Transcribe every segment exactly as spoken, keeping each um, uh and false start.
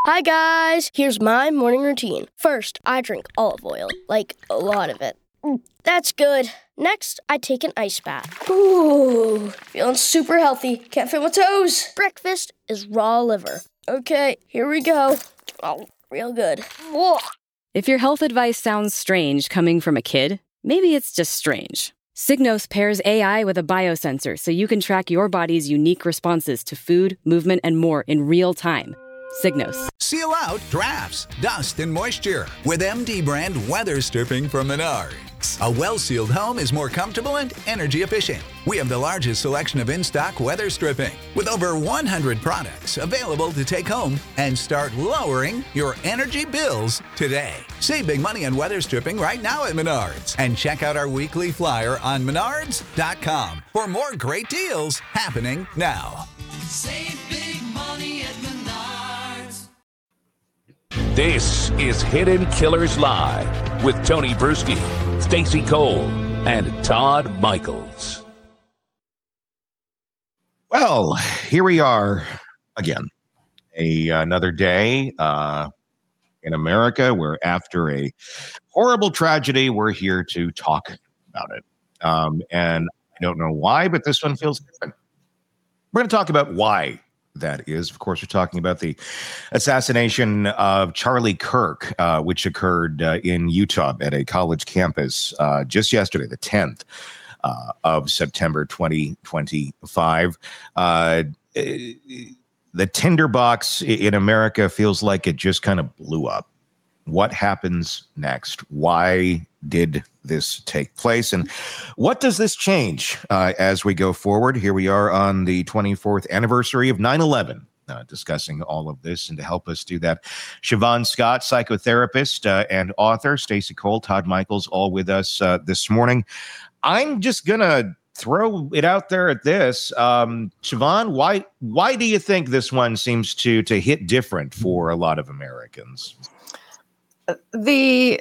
Hi guys, here's my morning routine. First, I drink olive oil, like a lot of it. That's good. Next, I take an ice bath. Ooh, feeling super healthy. Can't feel my toes. Breakfast is raw liver. Okay, here we go. Oh, real good. Whoa. If your health advice sounds strange coming from a kid, maybe it's just strange. Signos pairs A I with a biosensor so you can track your body's unique responses to food, movement, and more in real time. Signos. Seal out drafts, dust, and moisture with M D brand weather stripping from Menards. A well-sealed home is more comfortable and energy efficient. We have the largest selection of in-stock weather stripping with over one hundred products available to take home and start lowering your energy bills today. Save big money on weather stripping right now at Menards and check out our weekly flyer on menards dot com for more great deals happening now. Save big money at Menards. This is Hidden Killers Live with Tony Bruschi, Stacey Cole, and Todd Michaels. Well, here we are again. A another day uh, in America where after a horrible tragedy, we're here to talk about it. Um, and I don't know why, but this one feels different. We're going to talk about why that is. Of course, we're talking about the assassination of Charlie Kirk, uh, which occurred uh, in Utah at a college campus uh, just yesterday, the tenth uh, of September, twenty twenty-five. Uh, the tinderbox in America feels like it just kind of blew up. What happens next? Why did this take place? And what does this change uh, as we go forward? Here we are on the twenty-fourth anniversary of nine eleven, uh, discussing all of this. And to help us do that, Siobhan Scott, psychotherapist uh, and author, Stacey Cole, Todd Michaels, all with us uh, this morning. I'm just going to throw it out there at this. Um, Siobhan, why, why do you think this one seems to, to hit different for a lot of Americans? The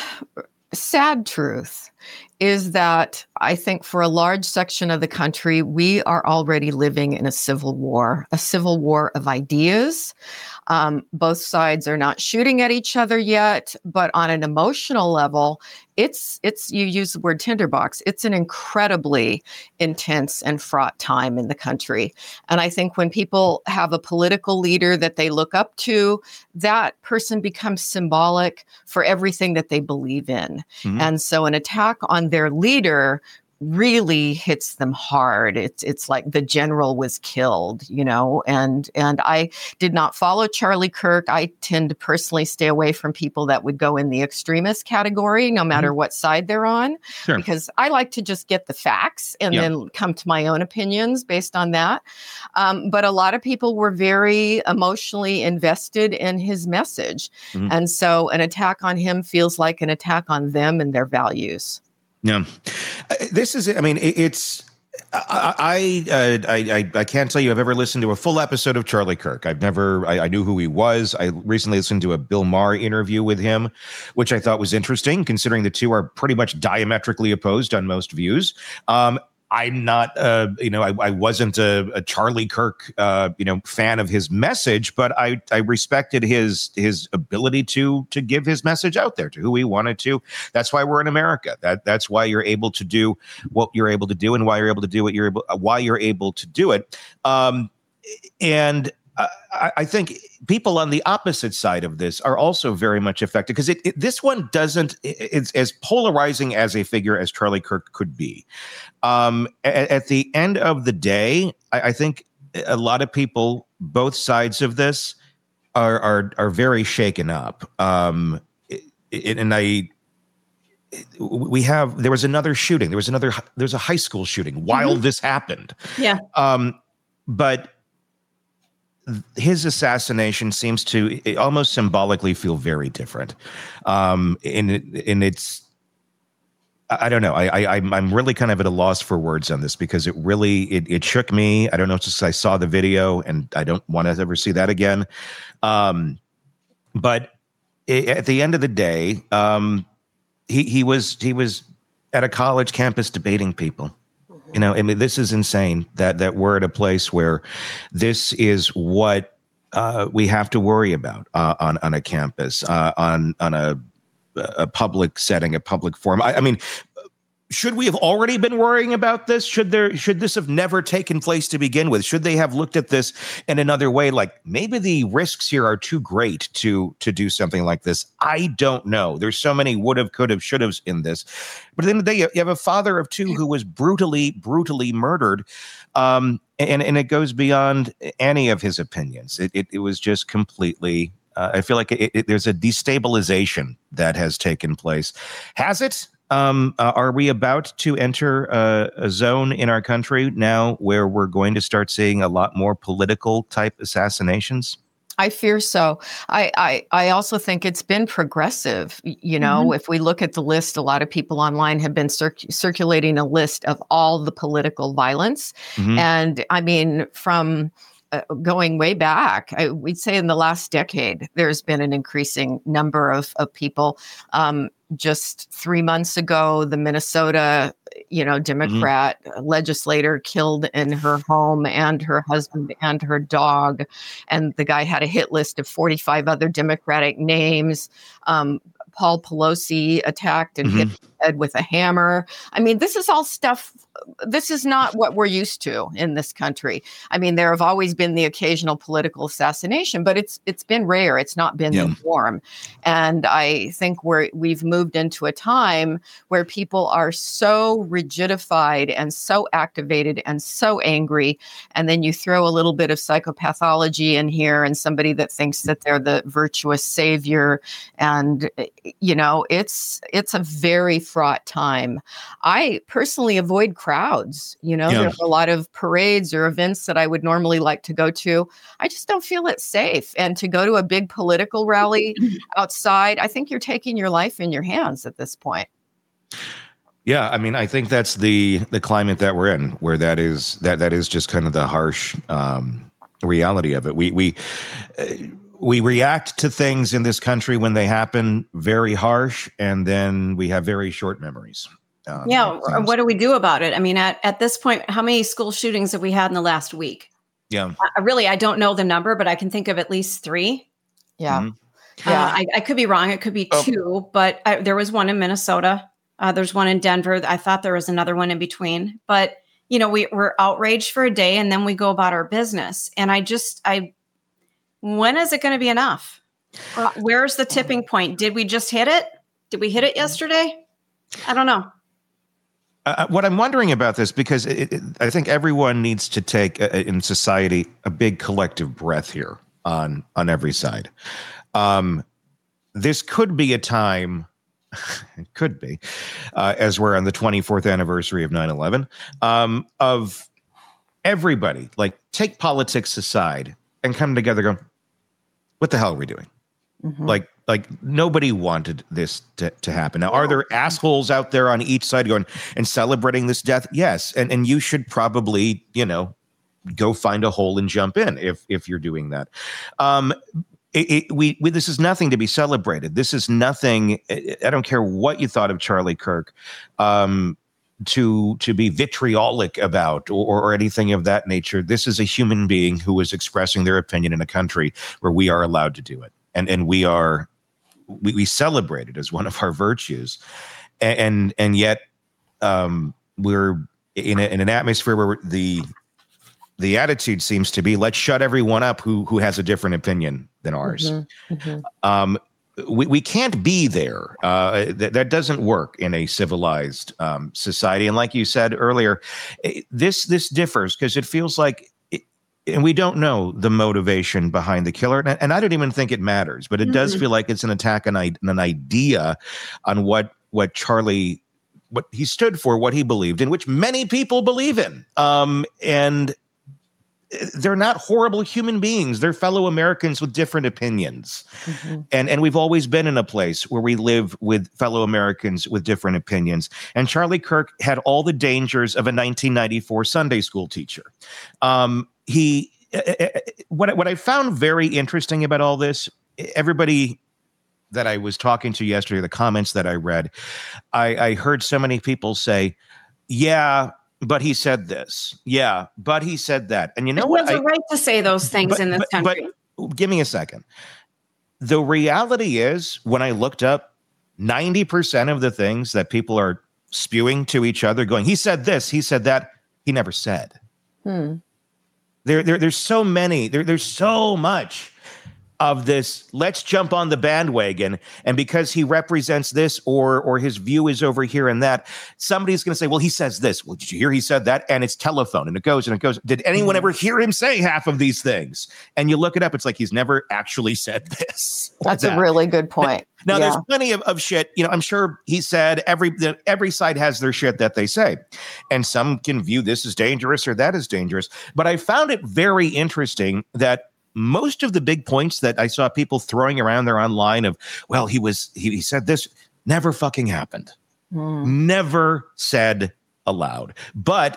sad truth is that I think for a large section of the country, we are already living in a civil war, a civil war of ideas. Um, both sides are not shooting at each other yet, but on an emotional level, it's, it's, you use the word tinderbox. It's an incredibly intense and fraught time in the country. And I think when people have a political leader that they look up to, that person becomes symbolic for everything that they believe in. Mm-hmm. And so an attack on their leader really hits them hard. It's it's like the general was killed, you know, and and I did not follow Charlie Kirk. I tend to personally stay away from people that would go in the extremist category, no matter mm-hmm. what side they're on, sure. because I like to just get the facts and yep. then come to my own opinions based on that. Um, but a lot of people were very emotionally invested in his message. Mm-hmm. And so an attack on him feels like an attack on them and their values. Yeah, uh, this is, I mean, it, it's, I, I, uh, I, I can't tell you I've ever listened to a full episode of Charlie Kirk. I've never, I, I knew who he was. I recently listened to a Bill Maher interview with him, which I thought was interesting, considering the two are pretty much diametrically opposed on most views. Um, I'm not, uh, you know, I, I wasn't a, a Charlie Kirk, uh, you know, fan of his message, but I, I respected his his ability to to give his message out there to who he wanted to. That's why we're in America. That that's why you're able to do what you're able to do, and why you're able to do what you're able, why you're able to do it. Um, and uh, I, I think people on the opposite side of this are also very much affected, because it, it this one doesn't. It, it's as polarizing as a figure as Charlie Kirk could be. Um, at, at the end of the day, I, I think a lot of people, both sides of this, are are are very shaken up. Um, it, and I, we have there was another shooting. There was another. There's a high school shooting while mm-hmm. this happened. Yeah. Um, but his assassination seems to almost symbolically feel very different. Um, and and it's. I don't know. I, I, I'm I'm really kind of at a loss for words on this, because it really it, it shook me. I don't know. It's just I saw the video and I don't want to ever see that again. Um, but it, at the end of the day, um, he he was he was at a college campus debating people. You know, I mean, this is insane that that we're at a place where this is what uh, we have to worry about uh, on on a campus, uh, on on a a public setting, a public forum? I, I mean, should we have already been worrying about this? Should there should this have never taken place to begin with? Should they have looked at this in another way? Like maybe the risks here are too great to to do something like this. I don't know. There's so many would have, could have, should have in this. But at the end of the day, you have a father of two who was brutally, brutally murdered. Um, and, and it goes beyond any of his opinions. It, it, it was just completely, uh, I feel like it, it, there's a destabilization that has taken place. Has it? Um, uh, are we about to enter a, a zone in our country now where we're going to start seeing a lot more political type assassinations? I fear so. I, I, I also think it's been progressive. You know, mm-hmm. if we look at the list, a lot of people online have been circ- circulating a list of all the political violence. Mm-hmm. And I mean, from uh, going way back, I, we'd say in the last decade, there's been an increasing number of, of people. Um, just three months ago, the Minnesota, you know, Democrat mm-hmm. legislator killed in her home and her husband and her dog. And the guy had a hit list of forty-five other Democratic names. Um, Paul Pelosi attacked and mm-hmm. hit his head with a hammer. I mean, this is all stuff. This is not what we're used to in this country. I mean, there have always been the occasional political assassination, but it's it's been rare. It's not been yeah. the norm. And I think we're we've moved into a time where people are so rigidified and so activated and so angry. And then you throw a little bit of psychopathology in here and somebody that thinks that they're the virtuous savior. And, you know, it's it's a very fraught time. I personally avoid crowds. You know, yeah. there are a lot of parades or events that I would normally like to go to. I just don't feel it's safe. And to go to a big political rally outside, I think you're taking your life in your hands at this point. Yeah, I mean, I think that's the the climate that we're in, where that is that that is just kind of the harsh um, reality of it. We we uh, we react to things in this country when they happen very harsh, and then we have very short memories. Um, yeah, what do we do about it? I mean, at, at this point, how many school shootings have we had in the last week? Yeah, I, really, I don't know the number, but I can think of at least three. Yeah, mm-hmm. yeah. Uh, I, I could be wrong. It could be oh. two, but I, there was one in Minnesota. Uh, there's one in Denver. I thought there was another one in between. But you know, we we're outraged for a day, and then we go about our business. And I just, I, when is it going to be enough? Uh, where's the tipping point? Did we just hit it? Did we hit it yesterday? I don't know. Uh, what I'm wondering about this, because it, it, I think everyone needs to take uh, in society a big collective breath here on on every side. Um, this could be a time, it could be, uh, as we're on the twenty-fourth anniversary of nine eleven, um, of everybody, like, take politics aside and come together going, what the hell are we doing? Mm-hmm. Like, Like nobody wanted this to, to happen. Now, are there assholes out there on each side going and celebrating this death? Yes. And and you should probably, you know, go find a hole and jump in if if you're doing that. Um, it, it, we, we this is nothing to be celebrated. This is nothing. I don't care what you thought of Charlie Kirk, um, to to be vitriolic about or, or anything of that nature. This is a human being who is expressing their opinion in a country where we are allowed to do it. And and we are we, we celebrate it as one of our virtues, and and, and yet um, we're in, a, in an atmosphere where the the attitude seems to be, let's shut everyone up who who has a different opinion than ours. Mm-hmm, mm-hmm. Um, we we can't be there. Uh, that that doesn't work in a civilized um, society. And like you said earlier, this this differs because it feels like. And we don't know the motivation behind the killer. And, and I don't even think it matters, but it mm-hmm. does feel like it's an attack on an idea on what what Charlie, what he stood for, what he believed in, which many people believe in. Um, and they're not horrible human beings. They're fellow Americans with different opinions. Mm-hmm. And, and we've always been in a place where we live with fellow Americans with different opinions. And Charlie Kirk had all the dangers of a nineteen ninety-four Sunday school teacher. Um, He, uh, what what I found very interesting about all this, everybody that I was talking to yesterday, the comments that I read, I, I heard so many people say, "Yeah, but he said this. Yeah, but he said that." And you know he what? He has I, a right to say those things but, in this but, country. give me a second. The reality is, when I looked up, ninety percent of the things that people are spewing to each other, going, he said this, he said that, he never said. Hmm. There, there, there's so many, there, there's so much of this, let's jump on the bandwagon, and because he represents this or or his view is over here and that, somebody's going to say, well, he says this. Well, did you hear he said that? And it's telephone, and it goes and it goes. Did anyone ever hear him say half of these things? And you look it up, it's like he's never actually said this. That's that. a really good point. Now, yeah. there's plenty of, of shit. You know, I'm sure he said every the, every side has their shit that they say. And some can view this as dangerous or that as dangerous. But I found it very interesting that most of the big points that I saw people throwing around there online of, well, he was, he, he said this, never fucking happened. Mm. Never said aloud. But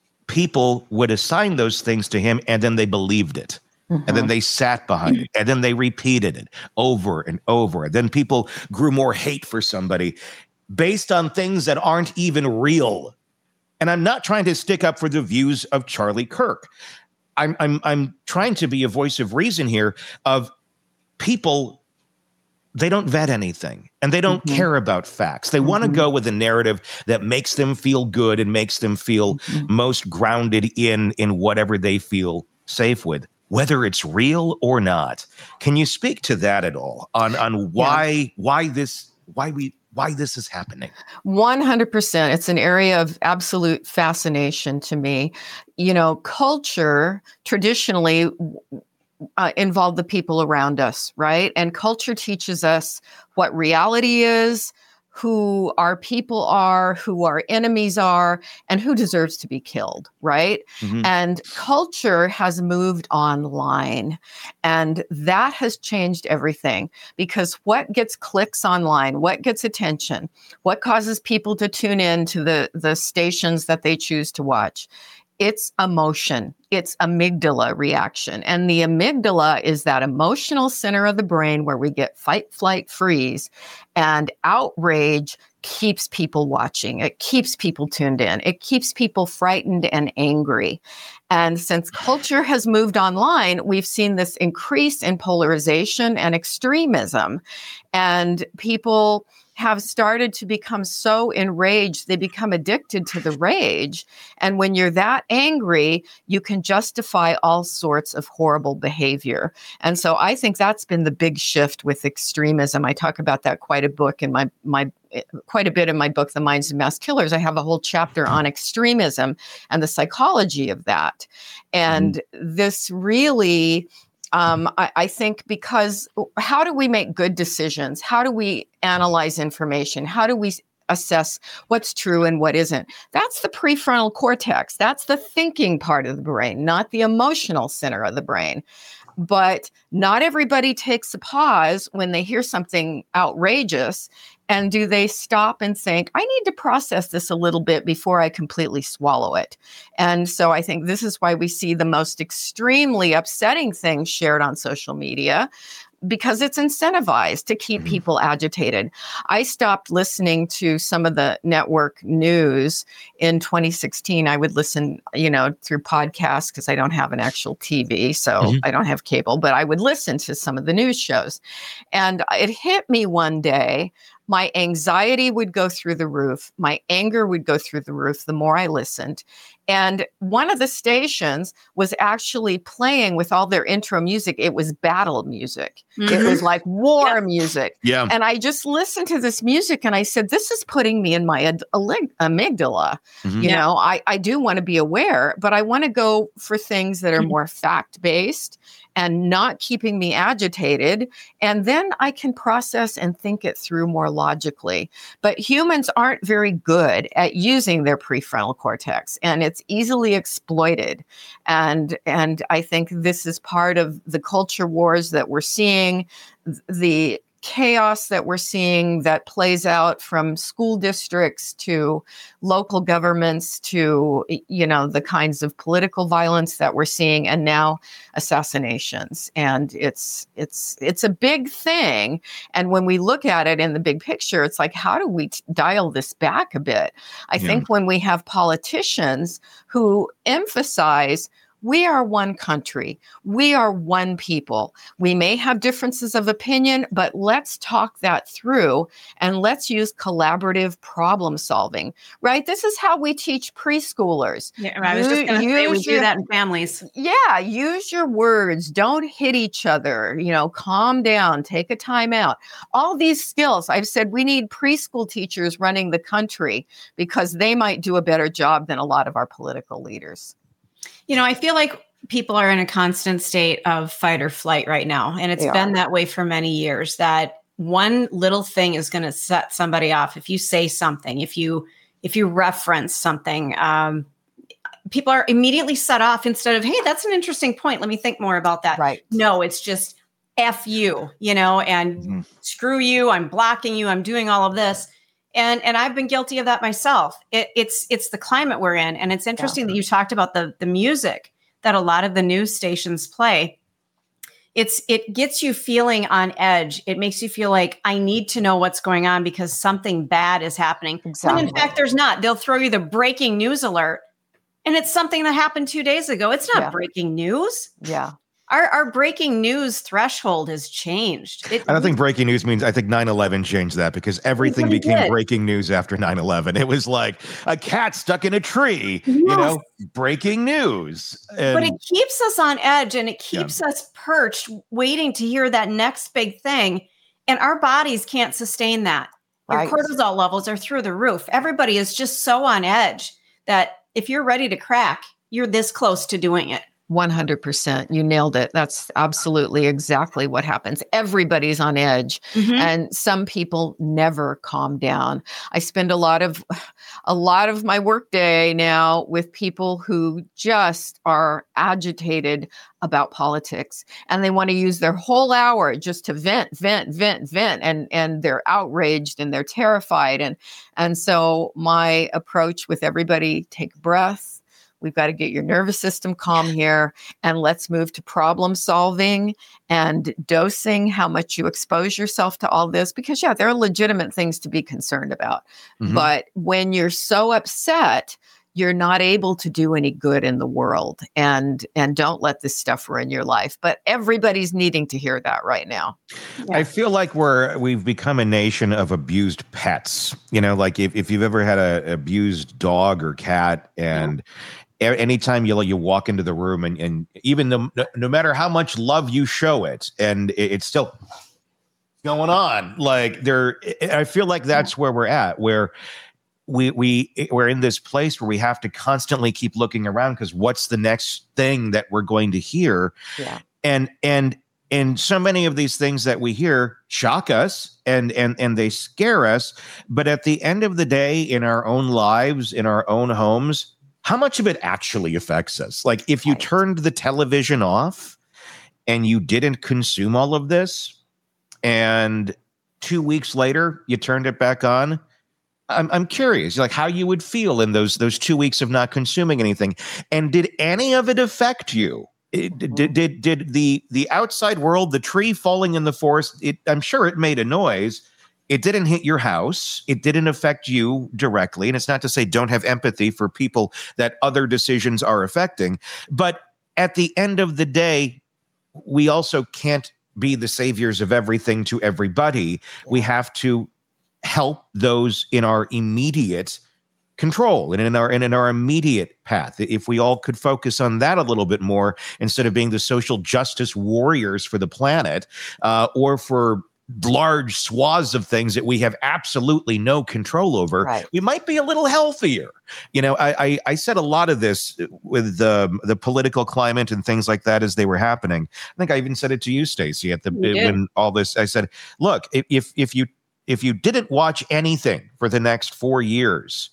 people would assign those things to him, and then they believed it. Mm-hmm. And then they sat behind it, and then they repeated it over and over. And then people grew more hate for somebody based on things that aren't even real. And I'm not trying to stick up for the views of Charlie Kirk. I'm I'm I'm trying to be a voice of reason here of people. They don't vet anything, and they don't mm-hmm. care about facts. They mm-hmm. want to go with a narrative that makes them feel good and makes them feel mm-hmm. most grounded in in whatever they feel safe with, whether it's real or not. Can you speak to that at all on on why yeah. why this why we why this is happening? one hundred percent. It's an area of absolute fascination to me. You know, culture traditionally uh, involved the people around us, right? And culture teaches us what reality is, who our people are, who our enemies are, and who deserves to be killed, right? Mm-hmm. And culture has moved online, and that has changed everything, because what gets clicks online, what gets attention, what causes people to tune in to the, the stations that they choose to watch? It's emotion. It's amygdala reaction. And the amygdala is that emotional center of the brain where we get fight, flight, freeze. And outrage keeps people watching. It keeps people tuned in. It keeps people frightened and angry. And since culture has moved online, we've seen this increase in polarization and extremism. And people have started to become so enraged, they become addicted to the rage. And when you're that angry, you can justify all sorts of horrible behavior. And so I think that's been the big shift with extremism. I talk about that quite a book in my my quite a bit in my book, The Minds of Mass Killers. I have a whole chapter on extremism and the psychology of that. And mm-hmm. this really Um, I, I think because how do we make good decisions? How do we analyze information? How do we assess what's true and what isn't? That's the prefrontal cortex. That's the thinking part of the brain, not the emotional center of the brain. But not everybody takes a pause when they hear something outrageous. And do they stop and think, I need to process this a little bit before I completely swallow it? And so I think this is why we see the most extremely upsetting things shared on social media, because it's incentivized to keep mm-hmm. people agitated. I stopped listening to some of the network news in twenty sixteen. I would listen, you know, through podcasts because I don't have an actual T V, so mm-hmm. I don't have cable, but I would listen to some of the news shows. And it hit me one day. My anxiety would go through the roof. My anger would go through the roof the more I listened. And one of the stations was actually playing with all their intro music. It was battle music. Mm-hmm. It was like war yeah. music. Yeah. And I just listened to this music and I said, this is putting me in my ad- amygdala. Mm-hmm. You yeah. know, I, I do want to be aware, but I want to go for things that are mm-hmm. more fact-based and not keeping me agitated. And then I can process and think it through more logically. But humans aren't very good at using their prefrontal cortex, and it's easily exploited. And, and I think this is part of the culture wars that we're seeing, the chaos that we're seeing that plays out from school districts to local governments to, you know, the kinds of political violence that we're seeing, and now assassinations. And it's it's it's a big thing. And when we look at it in the big picture, it's like, how do we t- dial this back a bit? I yeah. think when we have politicians who emphasize We are one country. We are one people. We may have differences of opinion, but let's talk that through and let's use collaborative problem solving, right? This is how we teach preschoolers. Yeah, I was just going to say we do that in families. Yeah, use your words. Don't hit each other. You know, calm down, take a time out. All these skills. I've said we need preschool teachers running the country because they might do a better job than a lot of our political leaders. You know, I feel like people are in a constant state of fight or flight right now. And it's They been are. that way for many years, that one little thing is going to set somebody off. If you say something, if you if you reference something, um, people are immediately set off instead of, hey, that's an interesting point. Let me think more about that. Right. No, it's just F you, you know, and Mhm. screw you. I'm blocking you. I'm doing all of this. And and I've been guilty of that myself. It, it's it's the climate we're in. And it's interesting that you talked about the the music that a lot of the news stations play. It's it gets you feeling on edge. It makes you feel like I need to know what's going on because something bad is happening. Exactly. When in fact, there's not. They'll throw you the breaking news alert. And it's something that happened two days ago. It's not Yeah. breaking news. Yeah. Our our breaking news threshold has changed. It, I don't think breaking news means, I think nine eleven changed that because everything really became did. breaking news after nine eleven. It was like a cat stuck in a tree, you Yes. know, breaking news. And But it keeps us on edge and it keeps us perched, waiting to hear that next big thing. And our bodies can't sustain that. Your Right. cortisol levels are through the roof. Everybody is just so on edge that if you're ready to crack, you're this close to doing it. one hundred percent. You nailed it. That's absolutely exactly what happens. Everybody's on edge Mhm. and some people never calm down. I spend a lot of a lot of my workday now with people who just are agitated about politics and they want to use their whole hour just to vent, vent, vent, vent and and they're outraged and they're terrified and and so my approach with everybody, take a breath. We've got to get your nervous system calm here and let's move to problem solving and dosing how much you expose yourself to all this. Because, yeah, there are legitimate things to be concerned about. Mhm. But when you're so upset, you're not able to do any good in the world. And, and don't let this stuff ruin your life. But everybody's needing to hear that right now. I feel like we're we've become a nation of abused pets. You know, like if, if you've ever had a abused dog or cat, and a- anytime you you walk into the room, and, and even the, no, no matter how much love you show it, and it, it's still going on. Like there, I feel like that's where we're at, where we we we're in this place where we have to constantly keep looking around because what's the next thing that we're going to hear? Yeah. And and and so many of these things that we hear shock us and and and they scare us. But at the end of the day, in our own lives, in our own homes, how much of it actually affects us? Like if you Right. turned the television off and you didn't consume all of this, and two weeks later you turned it back on, I'm I'm curious, like how you would feel in those those two weeks of not consuming anything. And did any of it affect you? It, did did did the the outside world, the tree falling in the forest? It, I'm sure it made a noise. It didn't hit your house. It didn't affect you directly. And it's not to say don't have empathy for people that other decisions are affecting. But at the end of the day, we also can't be the saviors of everything to everybody. We have to help those in our immediate control and in our and in our immediate path. If we all could focus on that a little bit more instead of being the social justice warriors for the planet, uh, or for large swaths of things that we have absolutely no control over, Right. we might be a little healthier. You know, I I, I said a lot of this with the the political climate and things like that as they were happening. I think I even said it to you, Stacey, at the You did. when all this. I said, look, if if, if you if you didn't watch anything for the next four years,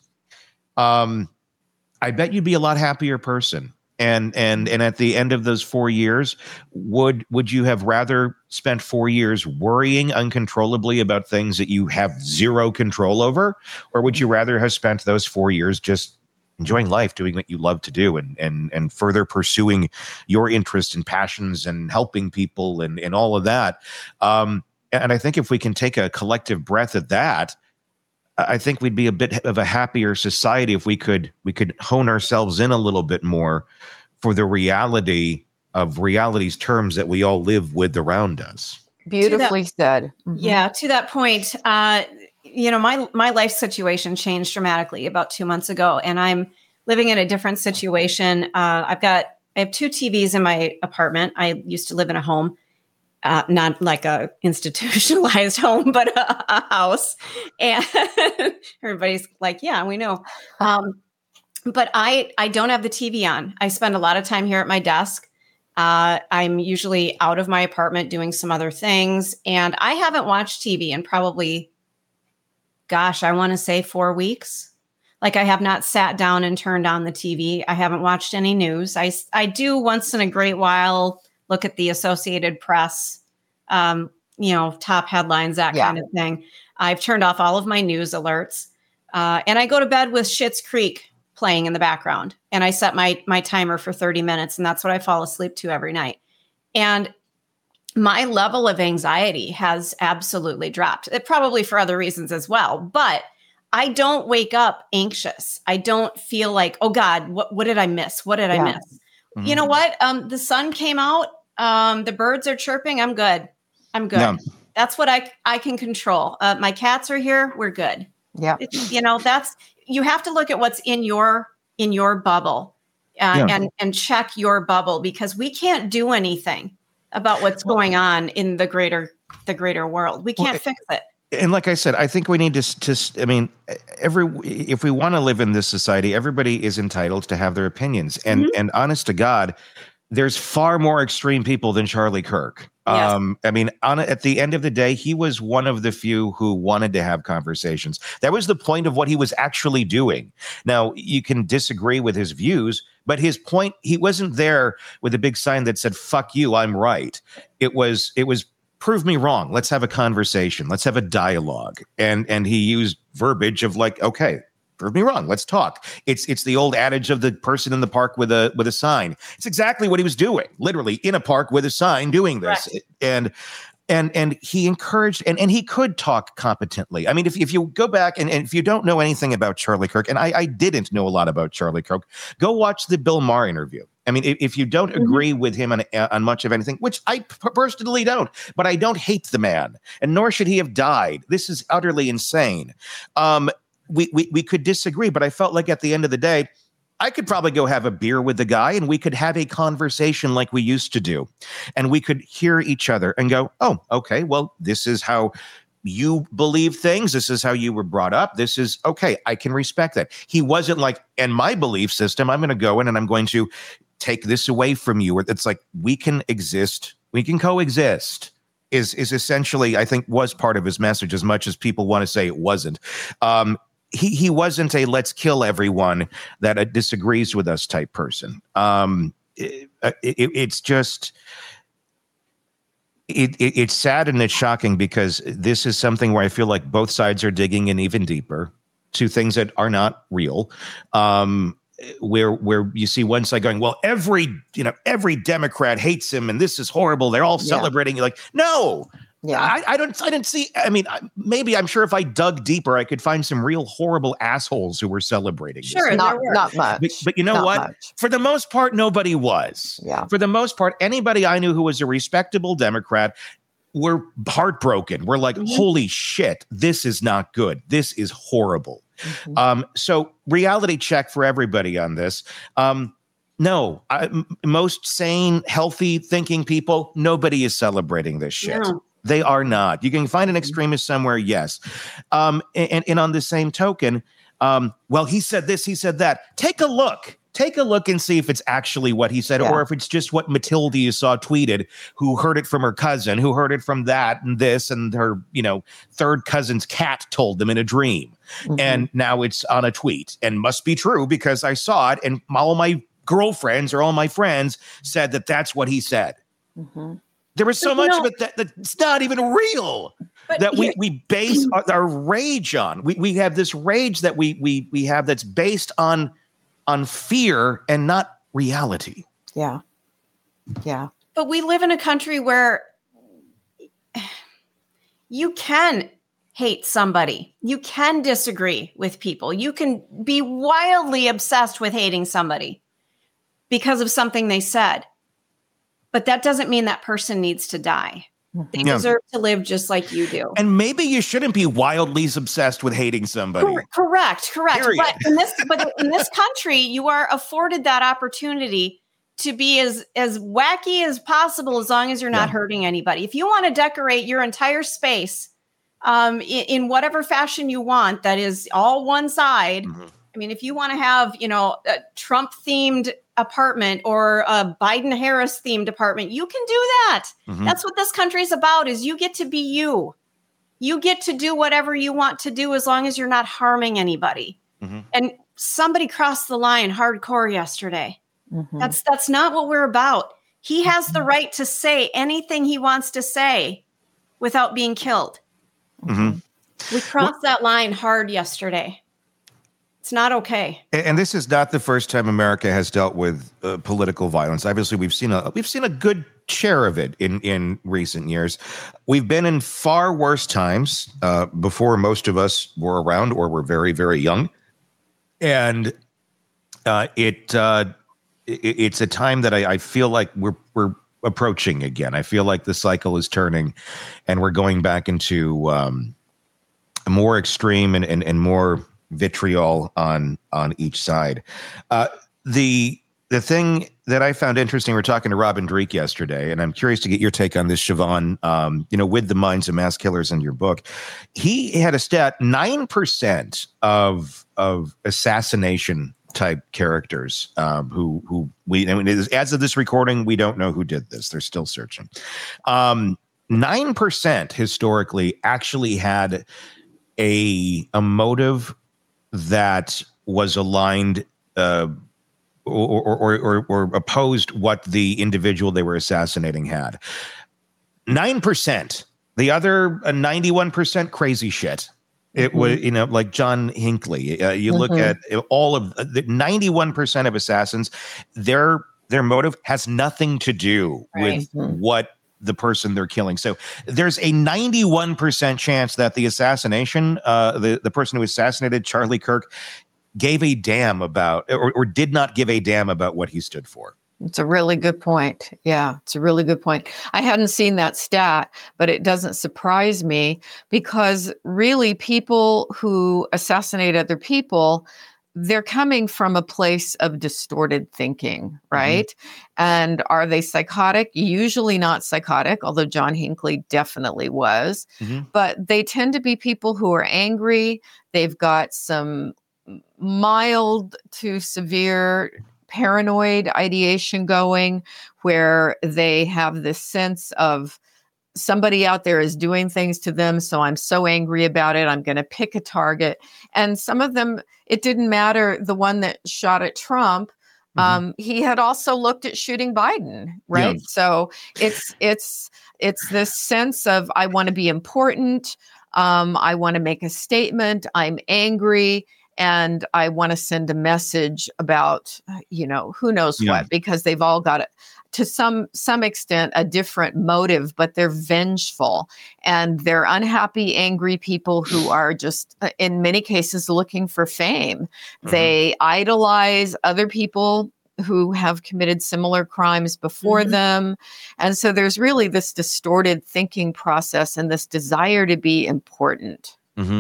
um, I bet you'd be a lot happier person. And and and at the end of those four years, would would you have rather spent four years worrying uncontrollably about things that you have zero control over, or would you rather have spent those four years just enjoying life, doing what you love to do, and and and further pursuing your interests and passions and helping people and and all of that? Um, and I think if we can take a collective breath at that, I think we'd be a bit of a happier society if we could we could hone ourselves in a little bit more for the reality of reality's terms that we all live with around us. Beautifully that, said. Mm-hmm. Yeah, to that point, uh, you know, my my life situation changed dramatically about two months ago, and I'm living in a different situation. Uh, I've got I have two T Vs in my apartment. I used to live in a home, uh, not like a institutionalized home, but a, a house, and everybody's like, "Yeah, we know." Um, but I I don't have the T V on. I spend a lot of time here at my desk. Uh, I'm usually out of my apartment doing some other things, and I haven't watched T V in probably, gosh, I want to say four weeks. Like I have not sat down and turned on the T V. I haven't watched any news. I, I do once in a great while look at the Associated Press, um, you know, top headlines, that yeah. kind of thing. I've turned off all of my news alerts, uh, and I go to bed with Schitt's Creek playing in the background, and I set my my timer for thirty minutes, and that's what I fall asleep to every night. And my level of anxiety has absolutely dropped. It probably for other reasons as well, but I don't wake up anxious. I don't feel like, oh God, what what did I miss? What did yeah. I miss? Mm-hmm. You know what? Um, the sun came out. Um, the birds are chirping. I'm good. I'm good. Yeah. That's what I I can control. Uh, my cats are here. We're good. Yeah. It's, you know, that's. You have to look at what's in your in your bubble uh, yeah. and and check your bubble, because we can't do anything about what's going on in the greater the greater world. We can't well, fix it. And like I said, I think we need to to I mean, every if we want to live in this society, everybody is entitled to have their opinions. And mm-hmm. and honest to God, there's far more extreme people than Charlie Kirk. Yes. Um, I mean, on at the end of the day, he was one of the few who wanted to have conversations. That was the point of what he was actually doing. Now, you can disagree with his views, but his point, he wasn't there with a big sign that said, "Fuck you, I'm right." It was, it was, prove me wrong. Let's have a conversation. Let's have a dialogue. And and he used verbiage of like, okay, prove me wrong. Let's talk. It's it's the old adage of the person in the park with a with a sign. It's exactly what he was doing, literally in a park with a sign doing this. Right. And and and he encouraged and, and he could talk competently. I mean, if, if you go back and, and if you don't know anything about Charlie Kirk, and I, I didn't know a lot about Charlie Kirk, go watch the Bill Maher interview. I mean, if, if you don't mm-hmm. agree with him on, on much of anything, which I personally don't, but I don't hate the man, and nor should he have died. This is utterly insane. Um, We, we we could disagree, but I felt like at the end of the day, I could probably go have a beer with the guy and we could have a conversation like we used to do. And we could hear each other and go, oh, okay, well, this is how you believe things. This is how you were brought up. This is okay. I can respect that. He wasn't like, and my belief system, I'm going to go in and I'm going to take this away from you. It's like, we can exist. We can coexist. Is is essentially, I think, was part of his message, as much as people want to say it wasn't. Um, he he wasn't a let's kill everyone that uh, disagrees with us type person. Um, it, it, it's just it, it it's sad and it's shocking, because this is something where I feel like both sides are digging in even deeper to things that are not real. Um, where where you see one side going, well, every you know every Democrat hates him and this is horrible. They're all celebrating. Yeah. You're like, no. Yeah, I, I don't. I didn't see. I mean, maybe I'm sure if I dug deeper, I could find some real horrible assholes who were celebrating. Sure, this. not not much. But, but you know not what? Much. For the most part, nobody was. Yeah. For the most part, anybody I knew who was a respectable Democrat were heartbroken. We're like, mm-hmm. holy shit, this is not good. This is horrible. Mm-hmm. Um. So, reality check for everybody on this. Um. No, I, m- most sane, healthy thinking people, nobody is celebrating this shit. No. They are not. You can find an extremist somewhere, yes. Um, and, and on the same token, um, well, he said this, he said that. Take a look. Take a look and see if it's actually what he said, yeah. or if it's just what Matilda you saw tweeted, who heard it from her cousin, who heard it from that and this, and her, you know, third cousin's cat told them in a dream. Mm-hmm. And now it's on a tweet and must be true because I saw it and all my girlfriends or all my friends said that that's what he said. Mm-hmm. There was so but, much know, of it that, that's not even real, that we, we base our, our rage on. We we have this rage that we we we have that's based on on fear and not reality. Yeah. Yeah. But we live in a country where you can hate somebody. You can disagree with people. You can be wildly obsessed with hating somebody. because of something they said. But that doesn't mean that person needs to die. They Yeah. deserve to live just like you do. And maybe you shouldn't be wildly obsessed with hating somebody. Cor- correct, correct. Period. But in this, but in this country, you are afforded that opportunity to be as as wacky as possible, as long as you're not Yeah. hurting anybody. If you want to decorate your entire space um, in, in whatever fashion you want, that is all one side. Mhm. I mean, if you want to have, you know, a Trump themed apartment or a Biden Harris themed apartment, you can do that. Mhm. That's what this country is about, is you get to be you. You get to do whatever you want to do as long as you're not harming anybody. Mhm. And somebody crossed the line hardcore yesterday. Mhm. That's that's not what we're about. He has the right to say anything he wants to say without being killed. Mhm. We crossed that line hard yesterday. It's not okay. And and this is not the first time America has dealt with uh, political violence. Obviously, we've seen a we've seen a good share of it in in recent years. We've been in far worse times uh, before most of us were around or were very very young, and uh, it, uh, it it's a time that I, I feel like we're we're approaching again. I feel like the cycle is turning, and we're going back into um, a more extreme and and, and more vitriol on on each side. Uh, the the thing that I found interesting, we we're talking to Robin Dreeke yesterday, and I'm curious to get your take on this, Siobhan. Um, you know, with the Minds of Mass Killers in your book, he had a stat: nine percent of of assassination type characters um, who who we I mean, as of this recording, we don't know who did this. They're still searching. Um, nine percent historically actually had a a motive that was aligned uh, or, or, or, or opposed what the individual they were assassinating had. nine percent. The other uh, ninety-one percent crazy shit. It mm-hmm. was, you know, like John Hinckley. Uh, you mm-hmm. look at all of the ninety-one percent of assassins, their their motive has nothing to do right. with mm-hmm. what the person they're killing. So there's a ninety-one percent chance that the assassination, uh, the, the person who assassinated Charlie Kirk gave a damn about or, or did not give a damn about what he stood for. It's a really good point. Yeah, it's a really good point. I hadn't seen that stat, but it doesn't surprise me because really people who assassinate other people, they're coming from a place of distorted thinking, right? Mm-hmm. And are they psychotic? Usually not psychotic, although John Hinckley definitely was. Mm-hmm. But they tend to be people who are angry. They've got some mild to severe paranoid ideation going where they have this sense of somebody out there is doing things to them. So I'm so angry about it. I'm going to pick a target. And some of them, it didn't matter. The one that shot at Trump, mm-hmm. um, he had also looked at shooting Biden. Right. Yeah. So it's, it's, it's this sense of, I want to be important. Um, I want to make a statement. I'm angry. And I want to send a message about, you know, who knows yeah. what, because they've all got it. To some some extent, a different motive, but they're vengeful and they're unhappy, angry people who are just, in many cases, looking for fame. Mm-hmm. They idolize other people who have committed similar crimes before mm-hmm. them. And so there's really this distorted thinking process and this desire to be important. Mm-hmm.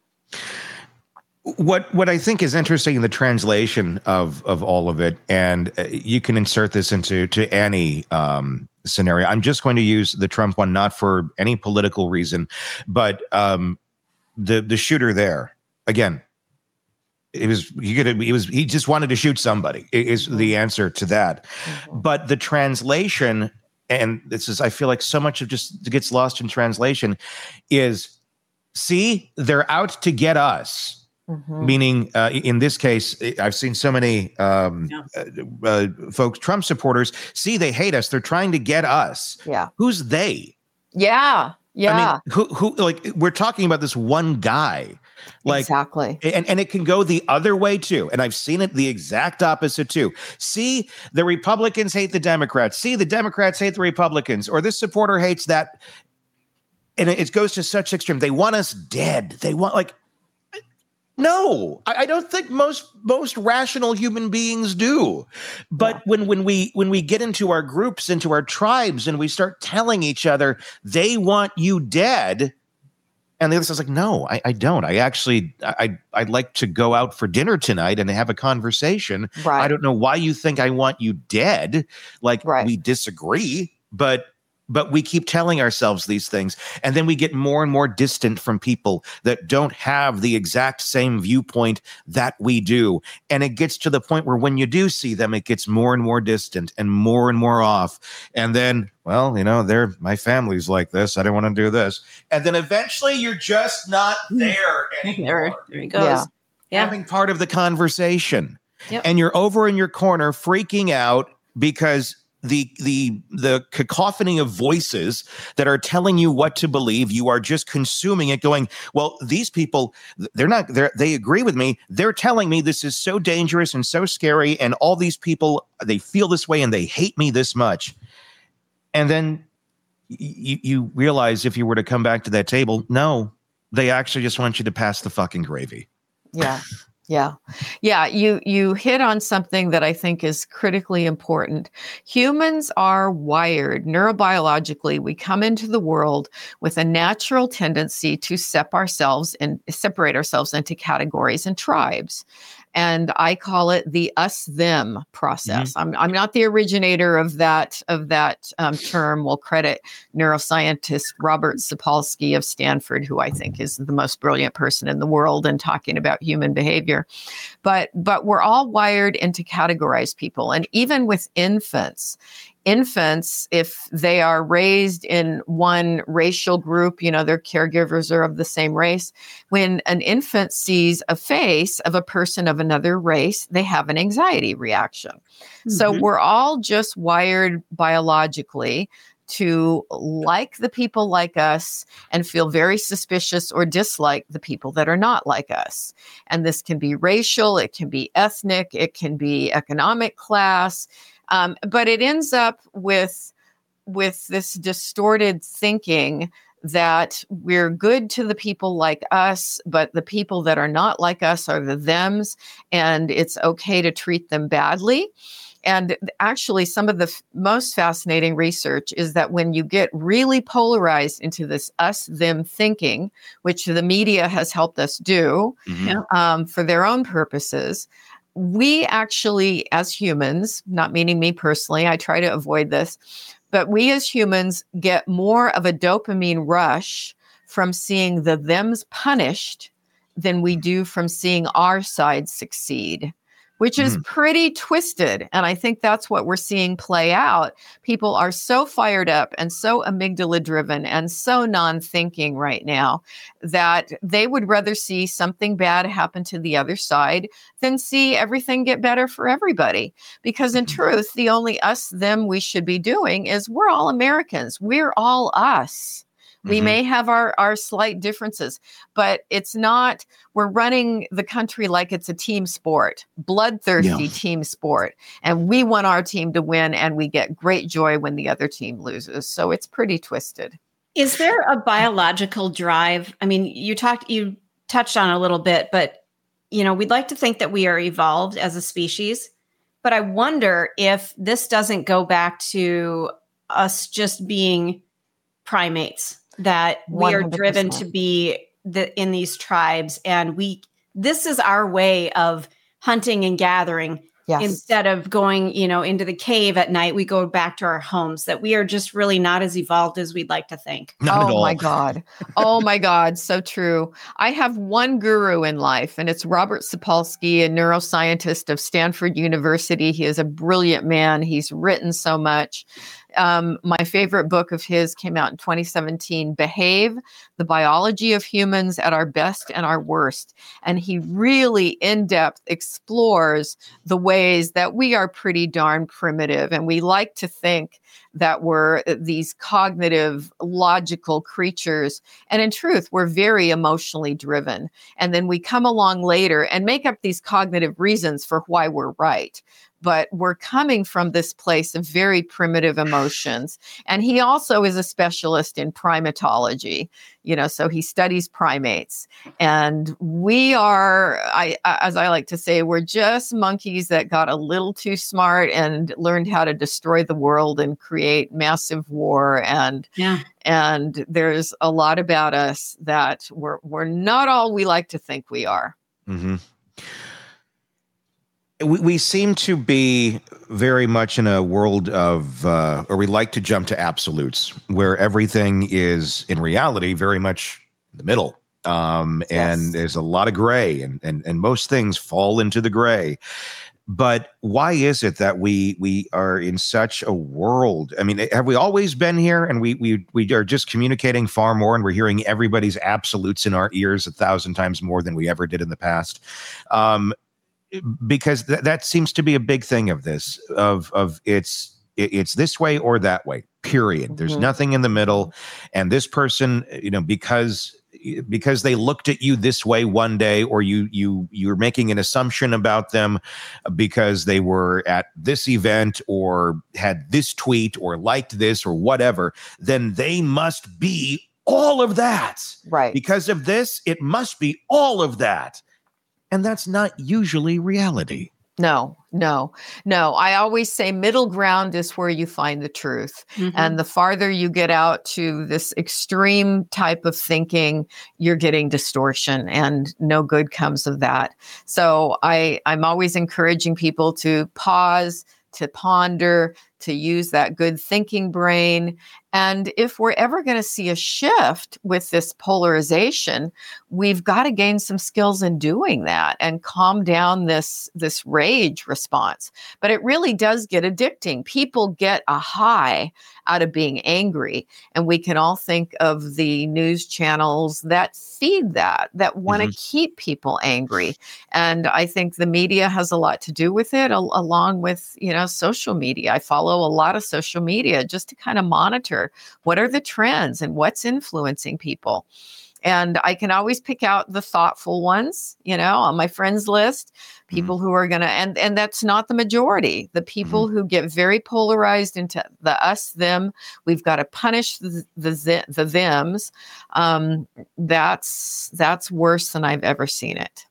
What what I think is interesting in the translation of of all of it, and you can insert this into to any um, scenario. I'm just going to use the Trump one, not for any political reason, but um, the the shooter there again. It was he could he was he just wanted to shoot somebody. Is the answer to that, mm-hmm. but the translation, and this is I feel like so much of just gets lost in translation, is see they're out to get us. Mm-hmm. Meaning, uh, in this case, I've seen so many um, yeah. uh, uh, folks, Trump supporters, see, they hate us. They're trying to get us. Yeah. Who's they? Yeah. Yeah. I mean, who, who, like, we're talking about this one guy. Like, exactly. And, and it can go the other way, too. And I've seen it the exact opposite, too. See, the Republicans hate the Democrats. See, the Democrats hate the Republicans. Or this supporter hates that. And it, it goes to such extreme. They want us dead. They want, like, No, I, I don't think most most rational human beings do. But yeah. when when we when we get into our groups, into our tribes, and we start telling each other they want you dead, and the other side's like, no, I, I don't. I actually I I'd like to go out for dinner tonight and have a conversation. Right. I don't know why you think I want you dead. Like right. we disagree, but. But we keep telling ourselves these things, and then we get more and more distant from people that don't have the exact same viewpoint that we do. And it gets to the point where when you do see them, it gets more and more distant and more and more off. And then, well, you know, they're my family's like this. I don't want to do this. And then eventually you're just not there anymore. There, there he goes. Yeah. Yeah. Having part of the conversation. Yep. And you're over in your corner freaking out because the the the cacophony of voices that are telling you what to believe, you are just consuming it, going, well, these people, they're not, they're, they agree with me. They're telling me this is so dangerous and so scary, and all these people, they feel this way and they hate me this much. And then y- you realize if you were to come back to that table, no, they actually just want you to pass the fucking gravy. Yeah. Yeah. Yeah. You, you hit on something that I think is critically important. Humans are wired neurobiologically. We come into the world with a natural tendency to sep ourselves and separate ourselves into categories and tribes. And I call it the us-them process. Mm-hmm. I'm I'm not the originator of that of that um, term. We'll credit neuroscientist Robert Sapolsky of Stanford, who I think is the most brilliant person in the world in talking about human behavior. But but we're all wired into categorized people, and even with infants. Infants, if they are raised in one racial group, you know, their caregivers are of the same race. When an infant sees a face of a person of another race, they have an anxiety reaction. Mm-hmm. So we're all just wired biologically to like the people like us and feel very suspicious or dislike the people that are not like us. And this can be racial, it can be ethnic, it can be economic class. Um, but it ends up with, with this distorted thinking that we're good to the people like us, but the people that are not like us are the thems, and it's okay to treat them badly. And actually, some of the f- most fascinating research is that when you get really polarized into this us-them thinking, which the media has helped us do mm-hmm. um, for their own purposes, we actually, as humans, not meaning me personally, I try to avoid this, but we as humans get more of a dopamine rush from seeing the thems punished than we do from seeing our side succeed, which is mm. pretty twisted. And I think that's what we're seeing play out. People are so fired up and so amygdala driven and so non-thinking right now that they would rather see something bad happen to the other side than see everything get better for everybody. Because in truth, the only us, them we should be doing is we're all Americans. We're all us. We mm-hmm. may have our, our slight differences, but it's not, we're running the country like it's a team sport, bloodthirsty yeah. team sport. And we want our team to win, and we get great joy when the other team loses. So it's pretty twisted. Is there a biological drive? I mean, you talked, you touched on it a little bit, but, you know, we'd like to think that we are evolved as a species, but I wonder if this doesn't go back to us just being primates. That we one hundred percent are driven to be the, in these tribes, and we this is our way of hunting and gathering. Yes. Instead of going, you know, into the cave at night, we go back to our homes. That we are just really not as evolved as we'd like to think. Not oh at all. my God. Oh my God. So true. I have one guru in life, and it's Robert Sapolsky, a neuroscientist of Stanford University. He is a brilliant man. He's written so much. Um, my favorite book of his came out in twenty seventeen, Behave, The Biology of Humans at Our Best and Our Worst. And he really in-depth explores the ways that we are pretty darn primitive. And we like to think that we're these cognitive, logical creatures. And in truth, we're very emotionally driven. And then we come along later and make up these cognitive reasons for why we're right. But we're coming from this place of very primitive emotions. And he also is a specialist in primatology. you know, so he studies primates. And we are, I, as I like to say, we're just monkeys that got a little too smart and learned how to destroy the world and create massive war. And Yeah. and there's a lot about us that we're we're not all we like to think we are. Mm-hmm. We, we seem to be very much in a world of, uh, or we like to jump to absolutes, where everything is, in reality, very much in the middle. Um, and Yes. there's a lot of gray, and, and, and most things fall into the gray. But why is it that we we are in such a world? I mean, have we always been here, and we we we are just communicating far more, and we're hearing everybody's absolutes in our ears a thousand times more than we ever did in the past? Um, because th- that seems to be a big thing of this, of of it's it, it's this way or that way, period. Mm-hmm. There's nothing in the middle. And this person, you know, because because they looked at you this way one day, or you you you're making an assumption about them because they were at this event or had this tweet or liked this or whatever, then they must be all of that. Right. Because of this, it must be all of that. And that's not usually reality. No, no, no. I always say middle ground is where you find the truth. Mm-hmm. And the farther you get out to this extreme type of thinking, you're getting distortion, and no good comes of that. So I, I'm always encouraging people to pause, to ponder, to use that good thinking brain. And if we're ever going to see a shift with this polarization, we've got to gain some skills in doing that and calm down this, this rage response. But it really does get addicting. People get a high out of being angry. And we can all think of the news channels that feed that, that want to mm-hmm. keep people angry. And I think the media has a lot to do with it, al- along with, you know, social media. I follow a lot of social media just to kind of monitor what are the trends and what's influencing people. And I can always pick out the thoughtful ones, you know, on my friends list, people mm-hmm. who are going to, and, and that's not the majority. The people mm-hmm. who get very polarized into the us, them, we've got to punish the, the, the thems. Um, that's, that's worse than I've ever seen it.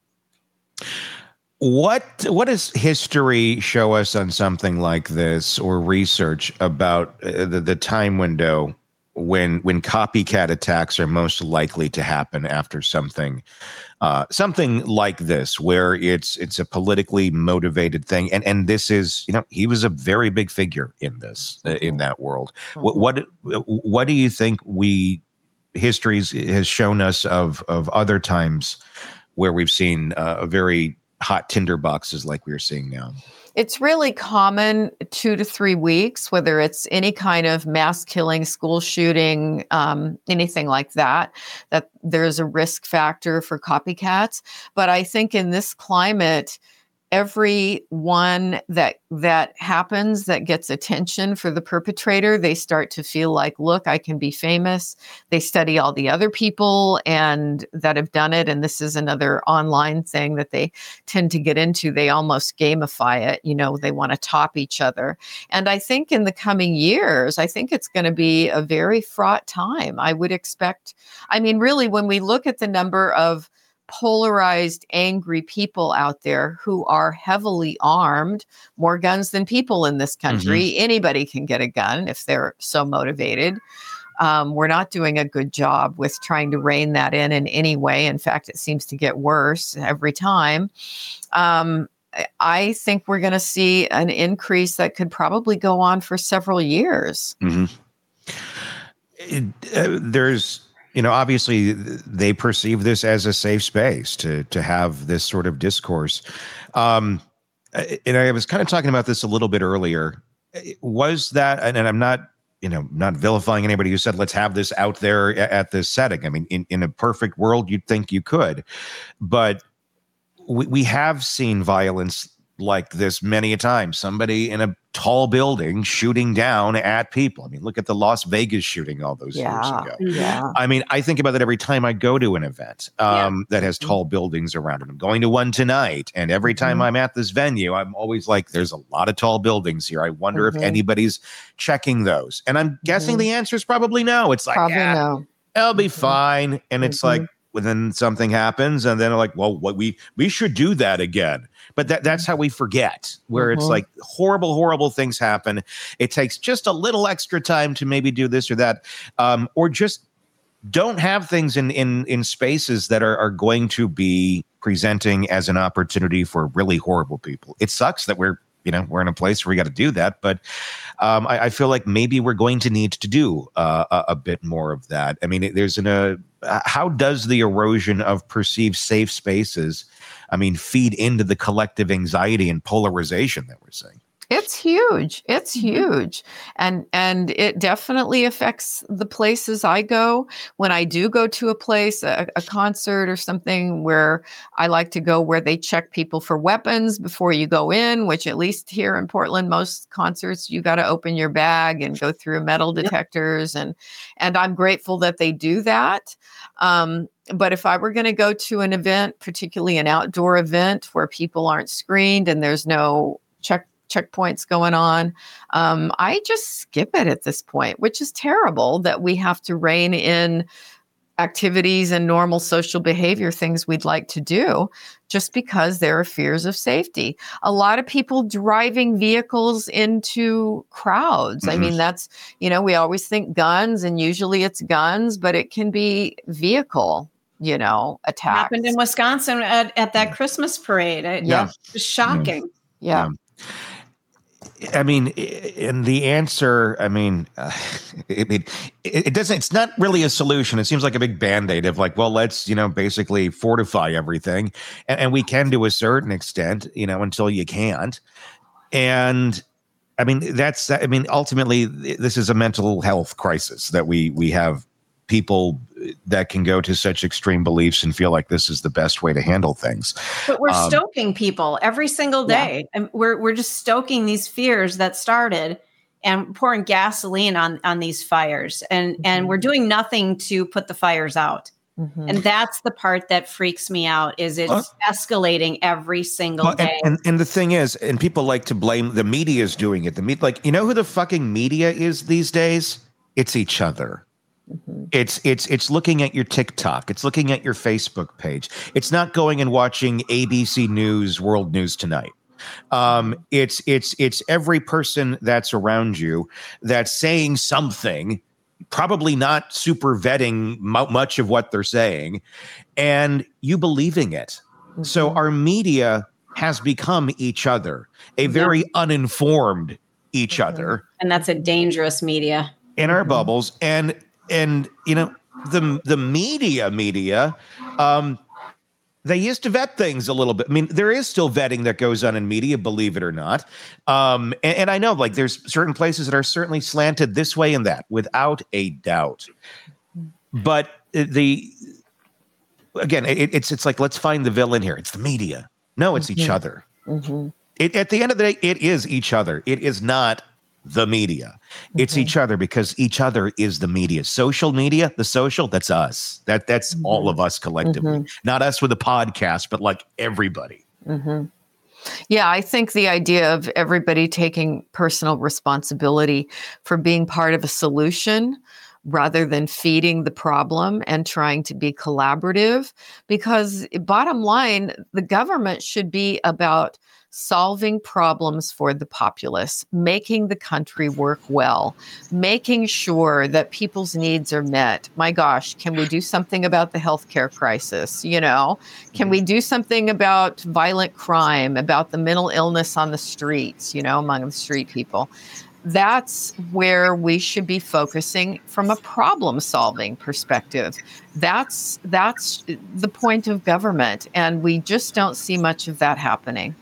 What what does history show us on something like this, or research about uh, the, the time window when when copycat attacks are most likely to happen after something uh, something like this, where it's it's a politically motivated thing, and and this is, you know, he was a very big figure in this uh, in that world. Mm-hmm. What what what do you think we history has shown us of of other times where we've seen uh, a very hot tinderboxes like we're seeing now? It's really common two to three weeks, whether it's any kind of mass killing, school shooting, um, anything like that, that there's a risk factor for copycats. But I think in this climate, every one that that happens that gets attention for the perpetrator, they start to feel like, look, I can be famous. They study all the other people and that have done it. And this is another online thing that they tend to get into. They almost gamify it. You know, they want to top each other. And I think in the coming years, I think it's going to be a very fraught time. I would expect, I mean, really, when we look at the number of polarized, angry people out there who are heavily armed, more guns than people in this country. Mm-hmm. Anybody can get a gun if they're so motivated. Um, we're not doing a good job with trying to rein that in in any way. In fact, it seems to get worse every time. Um, I think we're going to see an increase that could probably go on for several years. Mm-hmm. It, uh, there's You know, obviously, they perceive this as a safe space to to have this sort of discourse. Um, and I was kind of talking about this a little bit earlier. Was that, and I'm not, you know, not vilifying anybody who said, let's have this out there at this setting. I mean, in, in a perfect world, you'd think you could. But we, we have seen violence like this many a time. Somebody in a tall building shooting down at people. I mean, look at the Las Vegas shooting all those yeah, years ago. Yeah. I mean, I think about that every time I go to an event um, yeah. that has tall buildings around it. I'm going to one tonight, and every time mm-hmm. I'm at this venue, I'm always like, there's a lot of tall buildings here. I wonder mm-hmm. if anybody's checking those. And I'm guessing mm-hmm. the answer is probably no. It's like, probably ah, no. I'll be fine. And it's Mm-hmm. like, well, then something happens, and then they're like, well, what we we should do that again. But that that's how we forget, where it's Mhm. like horrible, horrible things happen. It takes just a little extra time to maybe do this or that, um, or just don't have things in in in spaces that are are going to be presenting as an opportunity for really horrible people. It sucks that we're you know we're in a place where we got to do that, but um, I, I feel like maybe we're going to need to do uh, a, a bit more of that. I mean, there's an uh, how does the erosion of perceived safe spaces, I mean, feed into the collective anxiety and polarization that we're seeing? It's huge. It's huge. And and it definitely affects the places I go. When I do go to a place, a, a concert or something, where I like to go where they check people for weapons before you go in, which at least here in Portland, most concerts, you got to open your bag and go through metal detectors. And and I'm grateful that they do that. Um, but if I were going to go to an event, particularly an outdoor event where people aren't screened and there's no check checkpoints going on, um, I just skip it at this point, which is terrible that we have to rein in activities and normal social behavior, things we'd like to do, just because there are fears of safety. A lot of people driving vehicles into crowds. Mm-hmm. I mean, that's, you know, we always think guns, and usually it's guns, but it can be vehicle, you know, attacks. Happened in Wisconsin at, at that Christmas parade. It, Yeah. It was shocking. Yeah. Yeah. I mean, and the answer, I mean, uh, it, it, it doesn't, it's not really a solution. It seems like a big Band-Aid of like, well, let's, you know, basically fortify everything. And, and we can to a certain extent, you know, until you can't. And I mean, that's, I mean, ultimately, this is a mental health crisis that we, we have people that can go to such extreme beliefs and feel like this is the best way to handle things. But we're Um, stoking people every single day. And we're we're just stoking these fears that started and pouring gasoline on on these fires. And and we're doing nothing to put the fires out. Mhm. And that's the part that freaks me out, is it's Well- escalating every single Well, and, day. and, and the thing is, and people like to blame the media is doing it. The me- like, you know who the fucking media is these days? It's each other. Mhm. It's it's it's looking at your TikTok. It's looking at your Facebook page. It's not going and watching A B C News, World News Tonight. Um, it's it's it's every person that's around you that's saying something, probably not super vetting mu- much of what they're saying, and you believing it. So our media has become each other, a very uninformed each other And that's a dangerous media. in our bubbles. And and you know, the the media media um they used to vet things a little bit. I mean, there is still vetting that goes on in media, believe it or not. Um, and, and I know, like, there's certain places that are certainly slanted this way and that, without a doubt. But the again, it, it's it's like, let's find the villain here. It's the media. No, it's each other. Mhm. It, at the end of the day, it is each other. It is not the media. It's each other, because each other is the media. Social media, the social, that's us. That that's all of us collectively. Not us with a podcast, but like everybody. Mhm. Yeah, I think the idea of everybody taking personal responsibility for being part of a solution rather than feeding the problem and trying to be collaborative, because bottom line, the government should be about solving problems for the populace, making the country work well, making sure that people's needs are met. My gosh, can we do something about the healthcare crisis? You know, can we do something about violent crime, about the mental illness on the streets, you know, among the street people? That's where we should be focusing from a problem-solving perspective. That's that's the point of government, and we just don't see much of that happening.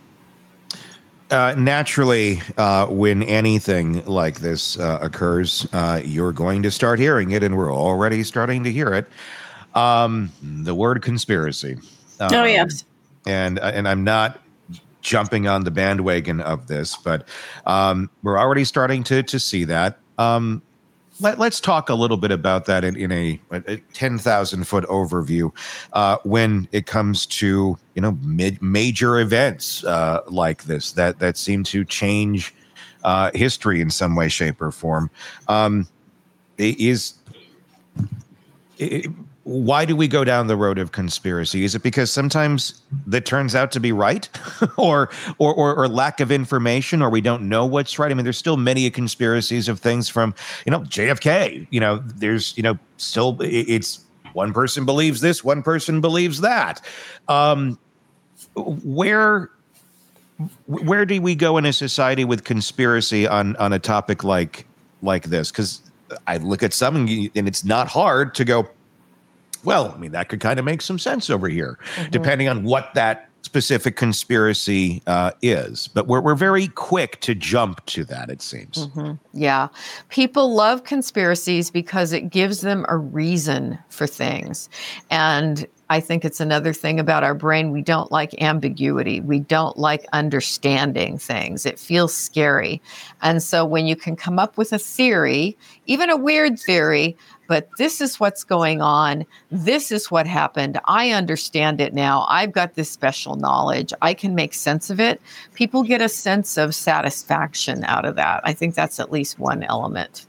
Uh, naturally, uh, when anything like this uh, occurs, uh, you're going to start hearing it, and we're already starting to hear it. Um, the word conspiracy. Um, Oh, yes. And and I'm not jumping on the bandwagon of this, but um, we're already starting to to see that. Um, let, let's talk a little bit about that in, in a, a ten thousand foot overview uh, when it comes to, you know, mid, major events uh, like this that that seem to change uh, history in some way, shape, or form. Um, is it, why do we go down the road of conspiracy? Is it because sometimes that turns out to be right, or, or or or lack of information, or we don't know what's right? I mean, there's still many conspiracies of things from, you know, J F K. You know, there's, you know, still it's one person believes this, one person believes that. Um, where where do we go in a society with conspiracy on on a topic like like this? Because I look at some and, and it's not hard to go, well, I mean, that could kind of make some sense over here, mm-hmm. depending on what that specific conspiracy uh, is. But we're we're very quick to jump to that, it seems. Mm-hmm. Yeah. People love conspiracies because it gives them a reason for things. And I think it's another thing about our brain. We don't like ambiguity. We don't like understanding things. It feels scary. And so when you can come up with a theory, even a weird theory, but this is what's going on, this is what happened, I understand it now, I've got this special knowledge, I can make sense of it, people get a sense of satisfaction out of that. I think that's at least one element.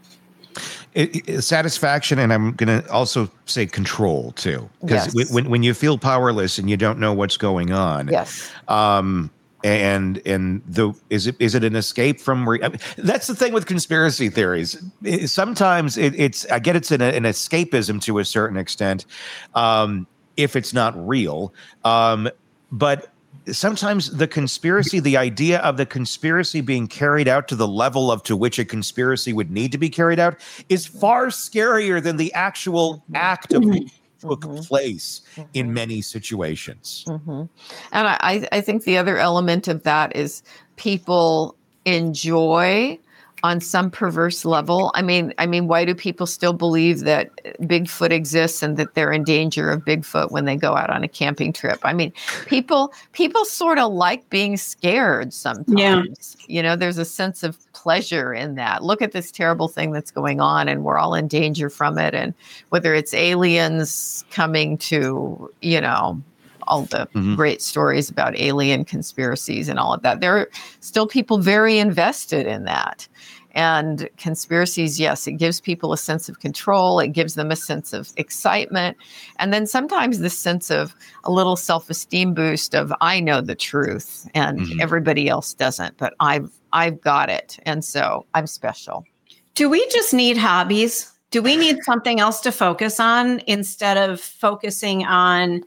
It, it, satisfaction, and I'm going to also say control too, because yes. when when you feel powerless and you don't know what's going on, yes, um, and and the is it is it an escape from? Re- I mean, that's the thing with conspiracy theories. It, sometimes it, it's I get it's an, an escapism to a certain extent, um, if it's not real, um, but. Sometimes the conspiracy, the idea of the conspiracy being carried out to the level of to which a conspiracy would need to be carried out is far scarier than the actual act of which took mm-hmm. place mm-hmm. in many situations. Mm-hmm. And I, I think the other element of that is people enjoy on some perverse level. I mean, I mean, why do people still believe that Bigfoot exists and that they're in danger of Bigfoot when they go out on a camping trip? I mean, people people sort of like being scared sometimes. Yeah. You know, there's a sense of pleasure in that. Look at this terrible thing that's going on and we're all in danger from it. And whether it's aliens coming to, you know, all the mm-hmm. great stories about alien conspiracies and all of that, there are still people very invested in that. And conspiracies, yes, it gives people a sense of control. It gives them a sense of excitement. And then sometimes this sense of a little self-esteem boost of, I know the truth and mm-hmm. everybody else doesn't, but I've, I've got it. And so I'm special. Do we just need hobbies? Do we need something else to focus on instead of focusing on,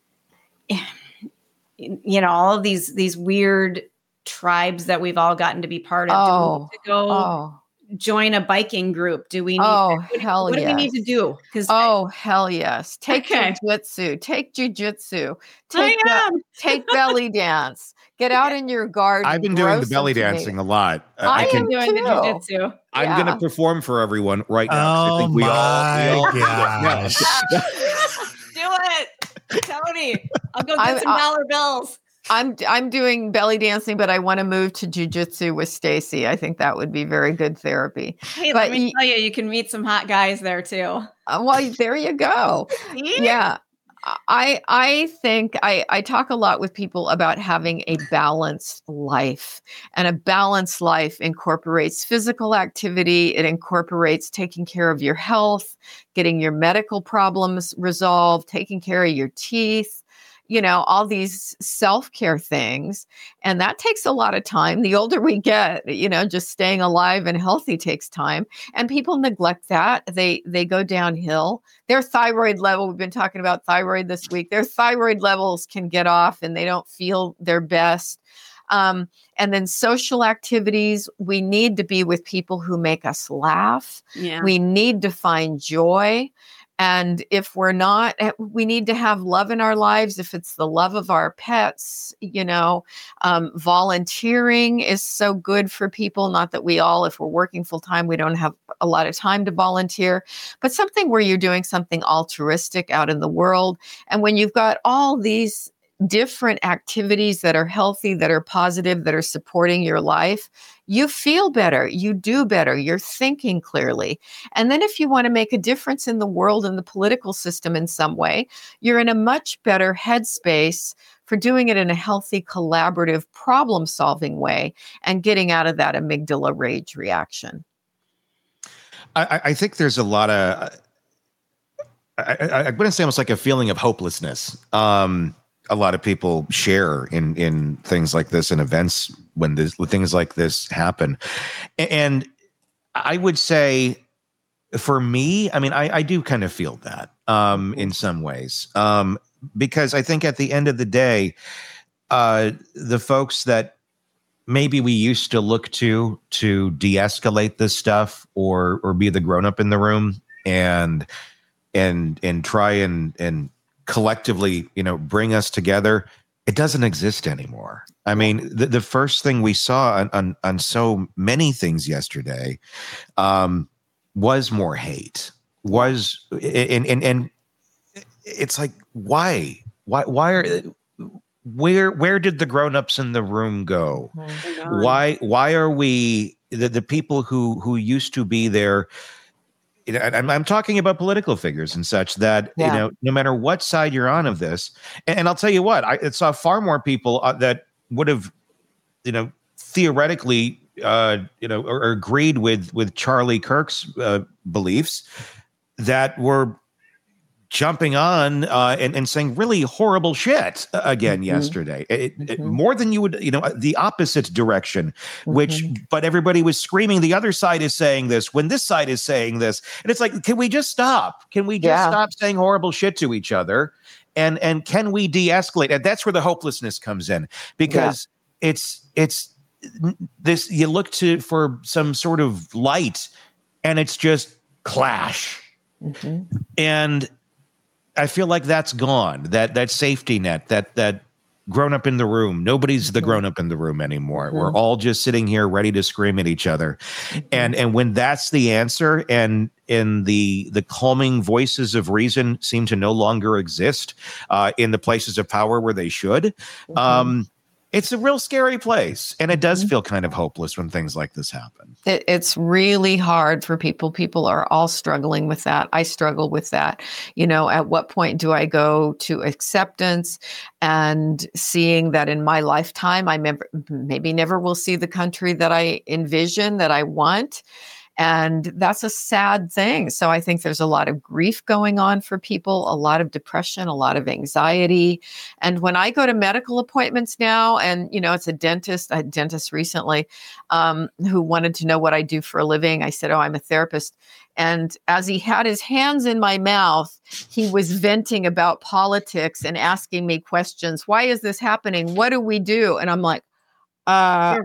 you know, all of these, these weird tribes that we've all gotten to be part of? Oh, do we need to go oh. join a biking group? Do we need oh, to, hell what yes. do we need to do? Because oh, hell yes. Take okay. jujitsu, take jujitsu, take, be- take belly dance, get out in your garden. I've been doing the belly dancing a lot. Uh, I, I can, am doing too. the jujitsu. I'm yeah. going to perform for everyone right now. Oh I think we my all, we all, gosh. Do it, Tony. I'll go get I, some I, dollar bills. I'm I'm doing belly dancing, but I want to move to jujitsu with Stacy. I think that would be very good therapy. Hey, but let me y- tell you, you can meet some hot guys there too. Uh, well, there you go. Yeah. I I think I, I talk a lot with people about having a balanced life, and a balanced life incorporates physical activity. It incorporates taking care of your health, getting your medical problems resolved, taking care of your teeth, you know, all these self-care things. And that takes a lot of time. The older we get, you know, just staying alive and healthy takes time. And people neglect that. They they go downhill. Their thyroid level, we've been talking about thyroid this week, their thyroid levels can get off and they don't feel their best. Um, and then social activities, we need to be with people who make us laugh. Yeah. We need to find joy. And if we're not, we need to have love in our lives. If it's the love of our pets, you know, um, volunteering is so good for people. Not that we all, if we're working full time, we don't have a lot of time to volunteer, but something where you're doing something altruistic out in the world. And when you've got all these different activities that are healthy, that are positive, that are supporting your life, you feel better, you do better, you're thinking clearly. And then if you want to make a difference in the world and the political system in some way, you're in a much better headspace for doing it in a healthy, collaborative, problem-solving way and getting out of that amygdala rage reaction. I, I think there's a lot of I, I, I wouldn't say almost like a feeling of hopelessness. Um, a lot of people share in in things like this and events when this when things like this happen, and I would say, for me, I mean, I, I do kind of feel that um, in some ways, um, because I think at the end of the day, uh, the folks that maybe we used to look to to de-escalate this stuff or or be the grown-up in the room and and and try and and collectively, you know, bring us together, it doesn't exist anymore. I mean, the, the first thing we saw on, on on so many things yesterday um, was more hate. Was and and and it's like, why? Why why are where where did the grown-ups in the room go? Oh, Why why are we the, the people who who used to be there? You know, and I'm, I'm talking about political figures and such that, Yeah. you know, no matter what side you're on of this, and, and I'll tell you what, I saw far more people uh, that would have, you know, theoretically, uh, you know, or, or agreed with with Charlie Kirk's uh, beliefs that were jumping on uh, and, and saying really horrible shit again Mhm. yesterday. It, it- Mhm. more than you would, you know, the opposite direction, which, but everybody was screaming, the other side is saying this when this side is saying this. And it's like, can we just stop? Can we just Yeah. stop saying horrible shit to each other? And, and can we de-escalate? And that's where the hopelessness comes in, because it's, it's this, you look to for some sort of light and it's just clash. Mhm. And I feel like that's gone. That that safety net, that that grown up in the room. Nobody's the grown up in the room anymore. We're all just sitting here ready to scream at each other. And and when that's the answer, and and the the calming voices of reason seem to no longer exist uh, in the places of power where they should, um, it's a real scary place. And it does feel kind of hopeless when things like this happen. It, it's really hard for people. People are all struggling with that. I struggle with that. You know, at what point do I go to acceptance and seeing that in my lifetime, I mem- maybe never will see the country that I envision, that I want. And that's a sad thing. So I think there's a lot of grief going on for people, a lot of depression, a lot of anxiety. And when I go to medical appointments now, and, you know, it's a dentist, a dentist recently um, who wanted to know what I do for a living. I said, oh, I'm a therapist. And as he had his hands in my mouth, he was venting about politics and asking me questions. Why is this happening? What do we do? And I'm like, uh,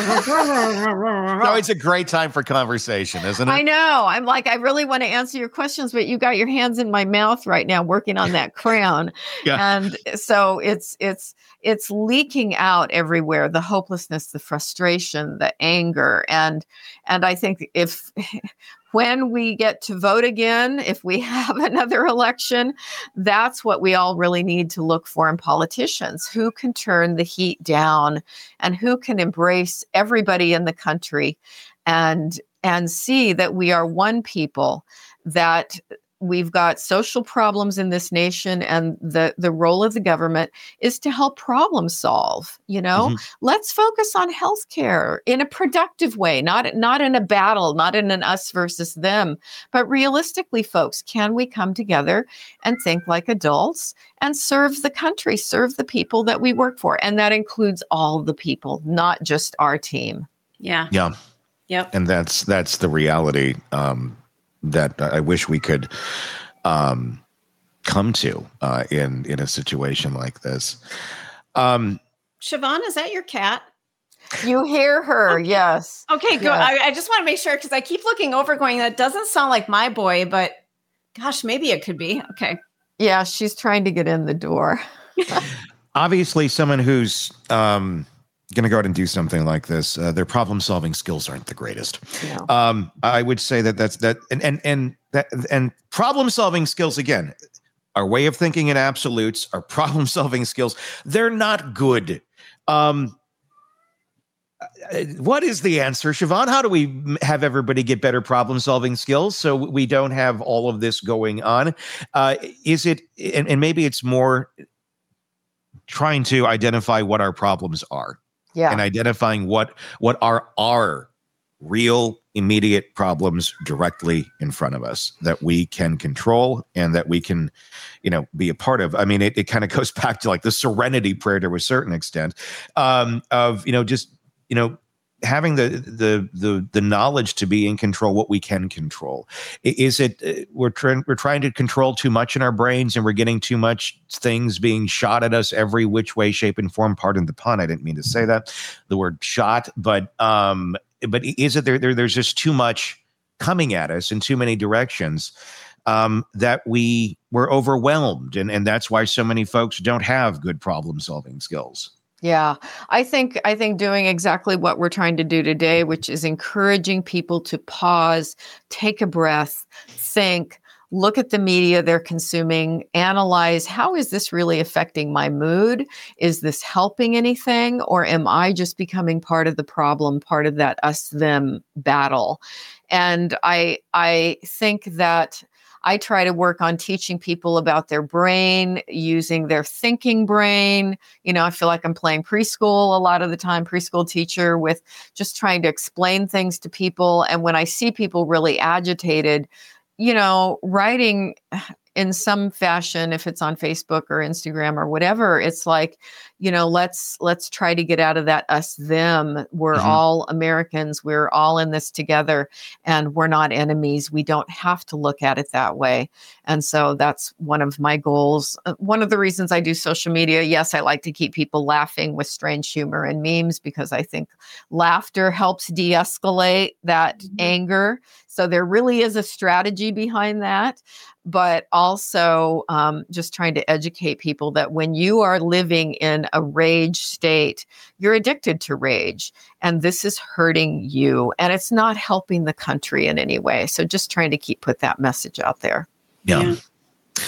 No, it's a great time for conversation, isn't it? I know. I'm like, I really want to answer your questions, but you got your hands in my mouth right now working on that crown. Yeah. And so it's it's it's leaking out everywhere, the hopelessness, the frustration, the anger. And and I think if when we get to vote again, if we have another election, that's what we all really need to look for in politicians. Who can turn the heat down and who can embrace everybody in the country and and see that we are one people, that we've got social problems in this nation, and the, the role of the government is to help problem solve. You know, Mhm. let's focus on healthcare in a productive way, not, not in a battle, not in an us versus them, but realistically, folks, can we come together and think like adults and serve the country, serve the people that we work for? And that includes all the people, not just our team. Yeah. Yeah. Yep. And that's that's the reality um, that I wish we could um, come to uh, in in a situation like this. Um, Siobhan, is that your cat? You hear her, yes. Okay, good. Yeah. I, I just want to make sure, because I keep looking over going, that doesn't sound like my boy, but gosh, maybe it could be. Okay. Yeah, she's trying to get in the door. obviously, someone who's um, going to go out and do something like this, uh, their problem-solving skills aren't the greatest. No. Um, I would say that that's that, and and and that and problem-solving skills again. Our way of thinking in absolutes, our problem-solving skills, they're not good. Um, what is the answer, Siobhan? How do we m- have everybody get better problem-solving skills so we don't have all of this going on? Uh, is it, and, and maybe it's more trying to identify what our problems are Yeah. and identifying what what are our real immediate problems directly in front of us that we can control and that we can, you know, be a part of. I mean, it, it kind of goes back to like the serenity prayer to a certain extent, um, of, you know, just, you know, having the, the the the knowledge to be in control what we can control. Is it uh, we're trying we're trying to control too much in our brains, and we're getting too much things being shot at us every which way, shape, and form. Pardon the pun. I didn't mean to say that, the word shot, but um, but is it there, there? There's just too much coming at us in too many directions, um, that we we're overwhelmed, and and that's why so many folks don't have good problem solving skills. Yeah, I think I think doing exactly what we're trying to do today, which is encouraging people to pause, take a breath, think, look at the media they're consuming, analyze, how is this really affecting my mood? Is this helping anything? Or am I just becoming part of the problem, part of that us-them battle? And I I think that I try to work on teaching people about their brain, using their thinking brain. You know, I feel like I'm playing preschool a lot of the time, preschool teacher, with just trying to explain things to people. And when I see people really agitated, you know, writing in some fashion, if it's on Facebook or Instagram or whatever, it's like, you know, let's let's try to get out of that us them. We're mm-hmm. all Americans. We're all in this together, and we're not enemies. We don't have to look at it that way. And so that's one of my goals. One of the reasons I do social media. Yes, I like to keep people laughing with strange humor and memes, because I think laughter helps de-escalate that mm-hmm. anger. So there really is a strategy behind that. But also um, just trying to educate people that when you are living in a rage state, you're addicted to rage, and this is hurting you, and it's not helping the country in any way. So just trying to keep put that message out there. Yeah. yeah.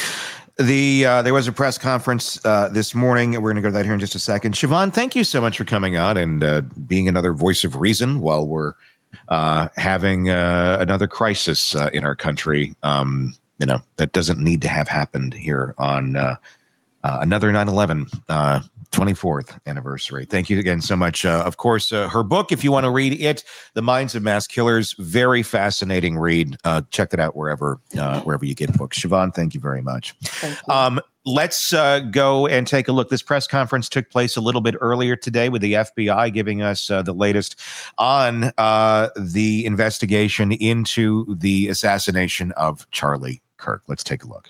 The uh, there was a press conference uh, this morning. We're going to go to that here in just a second. Siobhan, thank you so much for coming on and uh, being another voice of reason while we're uh, having uh, another crisis uh, in our country. Um, You know, that doesn't need to have happened here on uh, uh, another nine eleven uh, twenty-fourth anniversary. Thank you again so much. Uh, of course, uh, her book, if you want to read it, The Minds of Mass Killers, very fascinating read. Uh, check it out wherever uh, wherever you get books. Siobhan, thank you very much. Um, let's uh, go and take a look. This press conference took place a little bit earlier today with the F B I giving us uh, the latest on uh, the investigation into the assassination of Charlie Kirk. Let's take a look.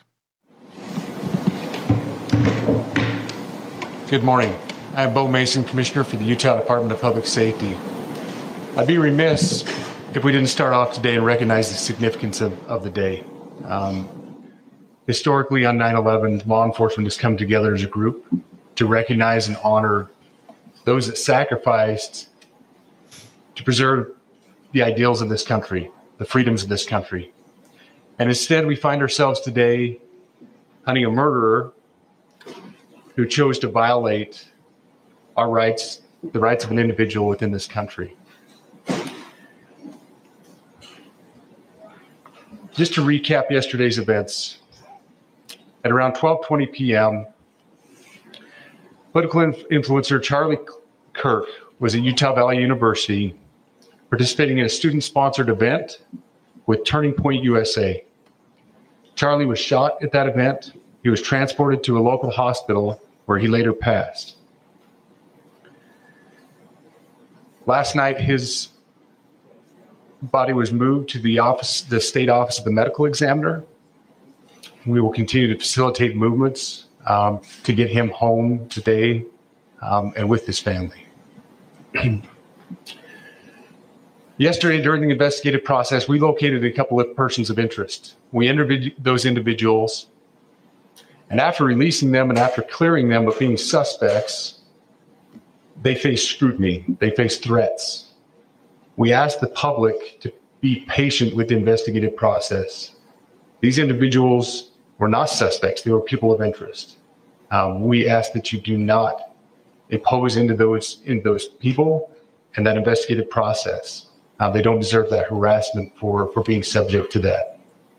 Good morning. I'm Bo Mason, Commissioner for the Utah Department of Public Safety. I'd be remiss if we didn't start off today and recognize the significance of, of the day. Um, historically, on nine eleven, law enforcement has come together as a group to recognize and honor those that sacrificed to preserve the ideals of this country, the freedoms of this country. And instead, we find ourselves today hunting a murderer who chose to violate our rights, the rights of an individual within this country. Just to recap yesterday's events, at around twelve twenty p.m., political inf- influencer Charlie Kirk was at Utah Valley University participating in a student-sponsored event with Turning Point U S A. Charlie was shot at that event. He was transported to a local hospital where he later passed. Last night, his body was moved to the office, the state office of the medical examiner. We will continue to facilitate movements um, to get him home today um, and with his family. Yesterday, during the investigative process, we located a couple of persons of interest. We interviewed those individuals, and after releasing them and after clearing them of being suspects, they faced scrutiny, they faced threats. We asked the public to be patient with the investigative process. These individuals were not suspects, they were people of interest. Um, we ask that you do not impose into those, into those people and that investigative process. Uh, they don't deserve that harassment for, for being subject to that.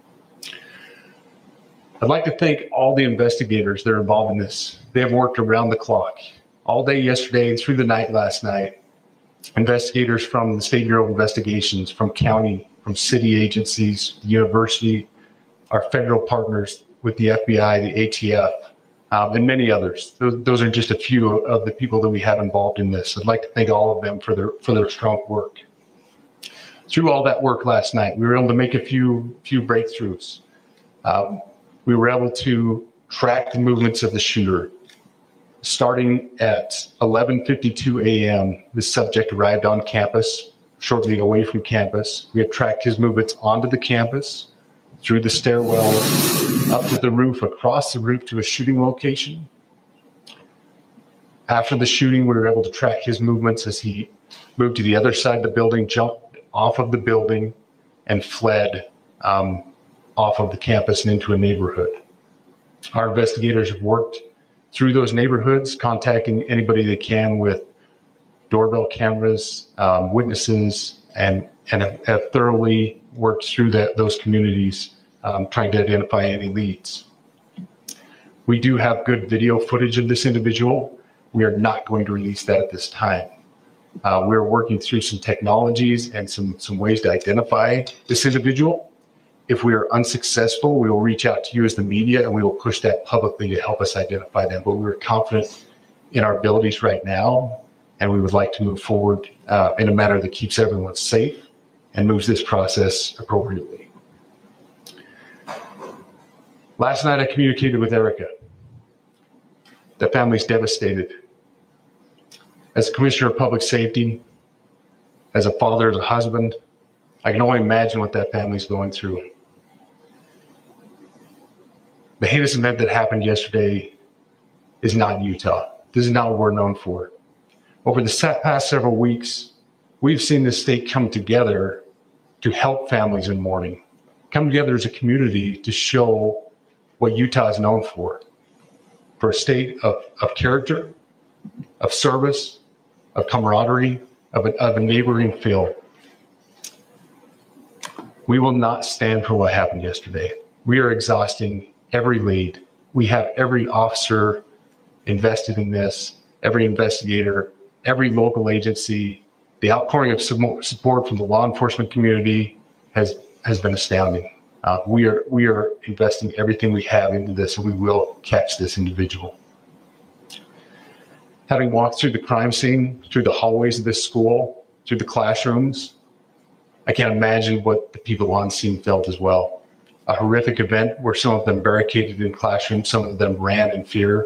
I'd like to thank all the investigators that are involved in this. They have worked around the clock all day yesterday and through the night last night investigators from the State Bureau of Investigations, from county, from city agencies, the university, our federal partners with the F B I, the A T F, um, and many others. Those, those are just a few of the people that we have involved in this. I'd like to thank all of them for their for their strong work. Through all that work last night, we were able to make a few few breakthroughs. Um, we were able to track the movements of the shooter. Starting at eleven fifty-two a.m., the subject arrived on campus, shortly away from campus. We have tracked his movements onto the campus, through the stairwell, up to the roof, across the roof to a shooting location. After the shooting, we were able to track his movements as he moved to the other side of the building, jumped off of the building, and fled um, off of the campus and into a neighborhood. Our investigators have worked through those neighborhoods, contacting anybody they can with doorbell cameras, um, witnesses, and, and have, have thoroughly worked through that, those communities, um, trying to identify any leads. We do have good video footage of this individual. We are not going to release that at this time. Uh, we're working through some technologies and some, some ways to identify this individual. If we are unsuccessful, we will reach out to you as the media and we will push that publicly to help us identify them. But we're confident in our abilities right now, and we would like to move forward uh, in a manner that keeps everyone safe and moves this process appropriately. Last night, I communicated with Erica. The family's devastated. As a commissioner of public safety, as a father, as a husband, I can only imagine what that family's going through. The heinous event that happened yesterday is not in Utah. This is not what we're known for. Over the past several weeks, we've seen this state come together to help families in mourning, come together as a community to show what Utah is known for, for a state of, of character, of service, of camaraderie, of a, of a neighboring feel. We will not stand for what happened yesterday. We are exhausting every lead. We have every officer invested in this, every investigator, every local agency. The outpouring of support from the law enforcement community has, has been astounding. Uh, we are we are investing everything we have into this, and we will catch this individual. Having walked through the crime scene, through the hallways of this school, through the classrooms, I can't imagine what the people on scene felt as well. A horrific event where some of them barricaded in classrooms, some of them ran in fear.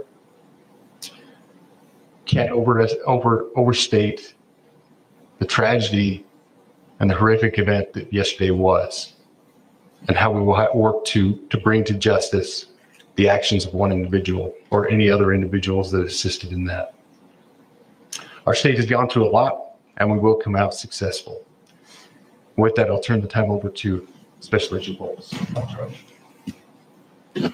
Can't over, over, overstate the tragedy and the horrific event that yesterday was, and how we will work to, to bring to justice the actions of one individual or any other individuals that assisted in that. Our state has gone through a lot, and we will come out successful. With that, I'll turn the time over to Special Agent Bowles. Good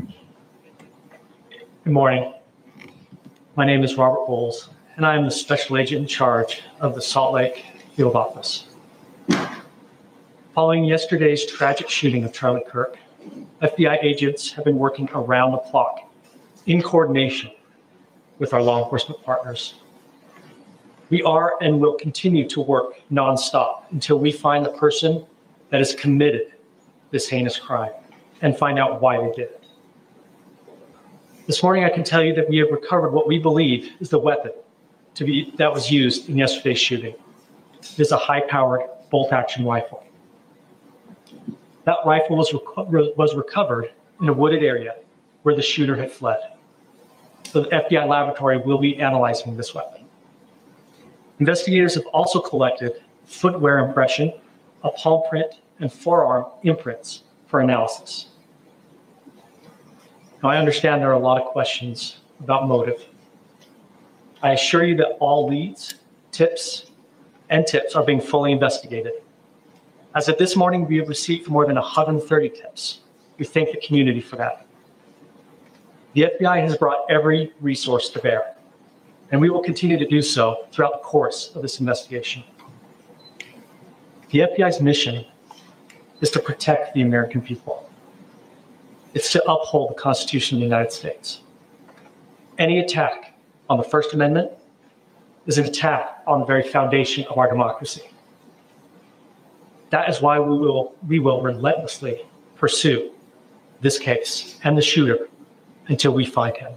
morning. My name is Robert Bowles, and I am the Special Agent in charge of the Salt Lake Field Office. Following yesterday's tragic shooting of Charlie Kirk, F B I agents have been working around the clock in coordination with our law enforcement partners. We are and will continue to work nonstop until we find the person that has committed this heinous crime and find out why they did it. This morning, I can tell you that we have recovered what we believe is the weapon to be, that was used in yesterday's shooting. It is a high-powered bolt-action rifle. That rifle was, rec- was recovered in a wooded area where the shooter had fled. So the F B I laboratory will be analyzing this weapon. Investigators have also collected footwear impression, a palm print, and forearm imprints for analysis. Now, I understand there are a lot of questions about motive. I assure you that all leads, tips, and tips are being fully investigated. As of this morning, we have received more than one hundred thirty tips. We thank the community for that. The F B I has brought every resource to bear, and we will continue to do so throughout the course of this investigation. The F B I's mission is to protect the American people. It's to uphold the Constitution of the United States. Any attack on the First Amendment, is an attack on the very foundation of our democracy. That is why we will, we will relentlessly pursue this case and the shooter until we find him.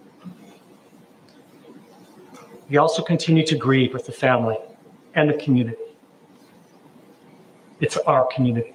We also continue to grieve with the family and the community. It's our community.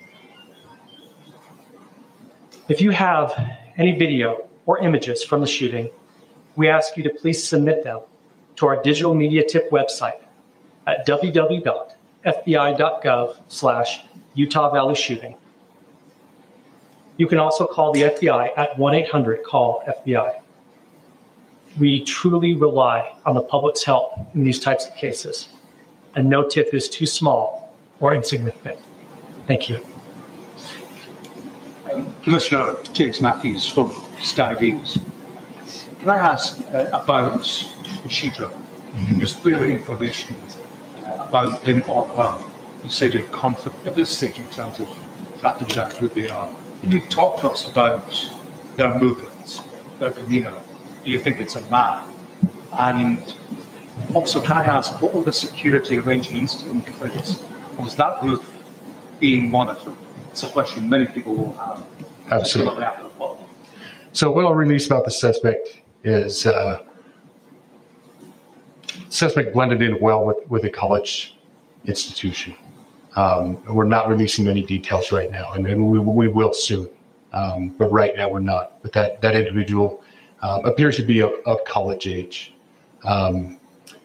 If you have any video or images from the shooting, we ask you to please submit them to our digital media tip website at w w w dot f b i dot gov slash Utah Valley Shooting. You can also call the F B I at one eight hundred call F B I. We truly rely on the public's help in these types of cases, and no tip is too small or insignificant. Thank you. Um, Commissioner James Matthews from Sky News. Can I ask uh, about the shooter? Mm-hmm. There's clear information about him or her. You say they're conflict at this stage in terms of that exactly who they are. Can you talk to us about their movements, their demeanour? Do you think it's a man? And also, can I ask, what were the security arrangements in place? Was that roof being monitored? It's a question many people will have. Absolutely. So what I'll release about the suspect is uh, suspect blended in well with, with a college institution. Um, we're not releasing many details right now, and, and we, we will soon. Um, but right now we're not. But that, that individual um, appears to be of, of college age. Um,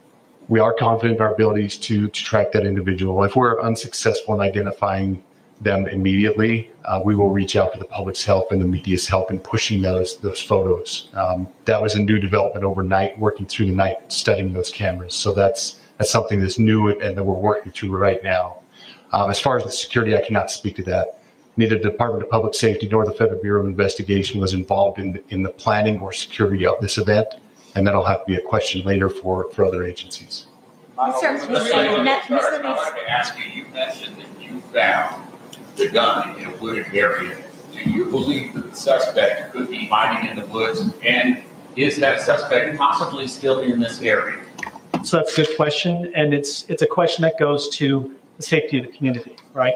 we are confident in our abilities to, to track that individual. If we're unsuccessful in identifying them immediately, uh, we will reach out for the public's help and the media's help in pushing those those photos. Um, that was a new development overnight, working through the night, studying those cameras. So that's that's something that's new and that we're working through right now. Um, as far as the security, I cannot speak to that. Neither the Department of Public Safety nor the Federal Bureau of Investigation was involved in the, in the planning or security of this event, and that'll have to be a question later for, for other agencies. Sir, Mister Net, Mister I'd like to ask you, you mentioned that you found the gun in a wooded area. Do you believe that the suspect could be hiding in the woods, and is that suspect possibly still in this area? So that's a good question, and it's it's a question that goes to the safety of the community, right?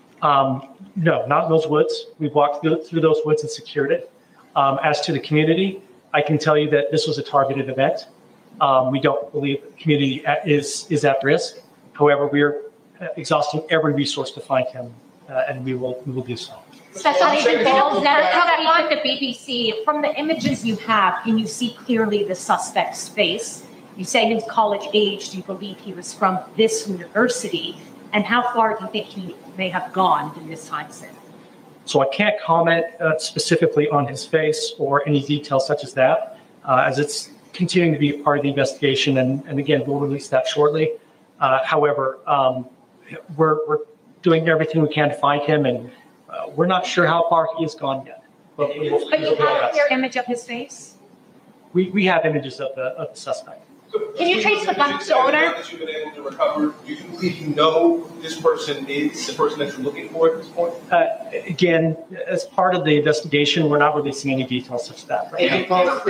Um, no, not in those woods. We've walked through, through those woods and secured it. Um, as to the community, I can tell you that this was a targeted event. Um, we don't believe the community is is at risk. However, we're exhausting every resource to find him, uh, and we will we will do so. Special Agent Bowles, now with the B B C, from the images you have, can you see clearly the suspect's face? You say his college age. Do you believe he was from this university? And how far do you think he may have gone in this time since? So I can't comment uh, specifically on his face or any details such as that, uh, as it's continuing to be part of the investigation. And, and again, we'll release that shortly. Uh, however, um, we're, we're doing everything we can to find him, and uh, we're not sure how far he has gone yet. But, we will, but you have a clear image of his face? We, we have images of the, of the suspect. Can you trace the gun to owner? That you've been able to recover, do you believe you know who this person is, the person that you're looking for at this point? Uh, again, as part of the investigation, we're not releasing any details such as that. Right now.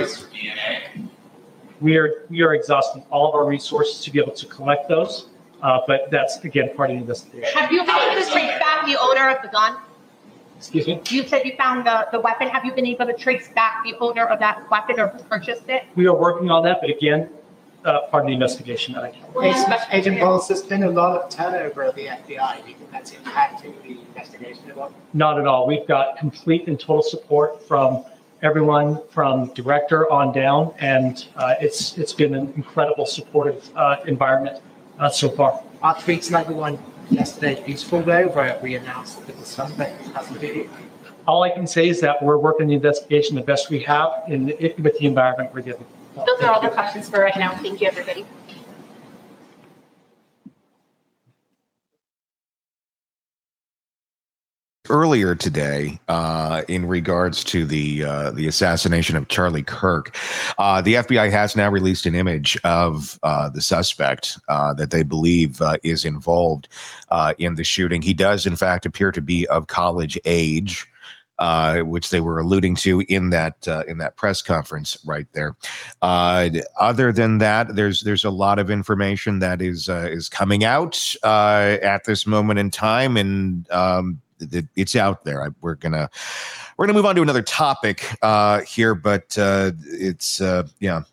We are we are exhausting all of our resources to be able to collect those, uh, but that's again part of the investigation. Have you been able to trace back the owner of the gun? Excuse me? You said you found the, the weapon. Have you been able to trace back the owner of that weapon or purchased it? We are working on that, but again, uh, part of the investigation that I can. Hey, Special Agent Bowles, there's been a lot of turnover at the F B I. Do you think that's impacting the investigation at all? Not at all. We've got complete and total support from everyone, from director on down, and uh, it's it's been an incredible supportive uh, environment uh, so far. Our tweets like the one yesterday, peaceful though, where we announced that the suspect hasn't been. All I can say is that we're working the investigation the best we have in it, with the environment we're given. Those are all the questions for right now. Thank you, everybody. Earlier today, uh, in regards to the uh, the assassination of Charlie Kirk, uh, the F B I has now released an image of uh, the suspect uh, that they believe uh, is involved uh, in the shooting. He does, in fact, appear to be of college age. uh, which they were alluding to in that uh, in that press conference right there. Uh, other than that, there's there's a lot of information that is uh, is coming out uh, at this moment in time, and um, it, it's out there. I, we're gonna we're gonna move on to another topic uh, here, but uh, it's uh, yeah.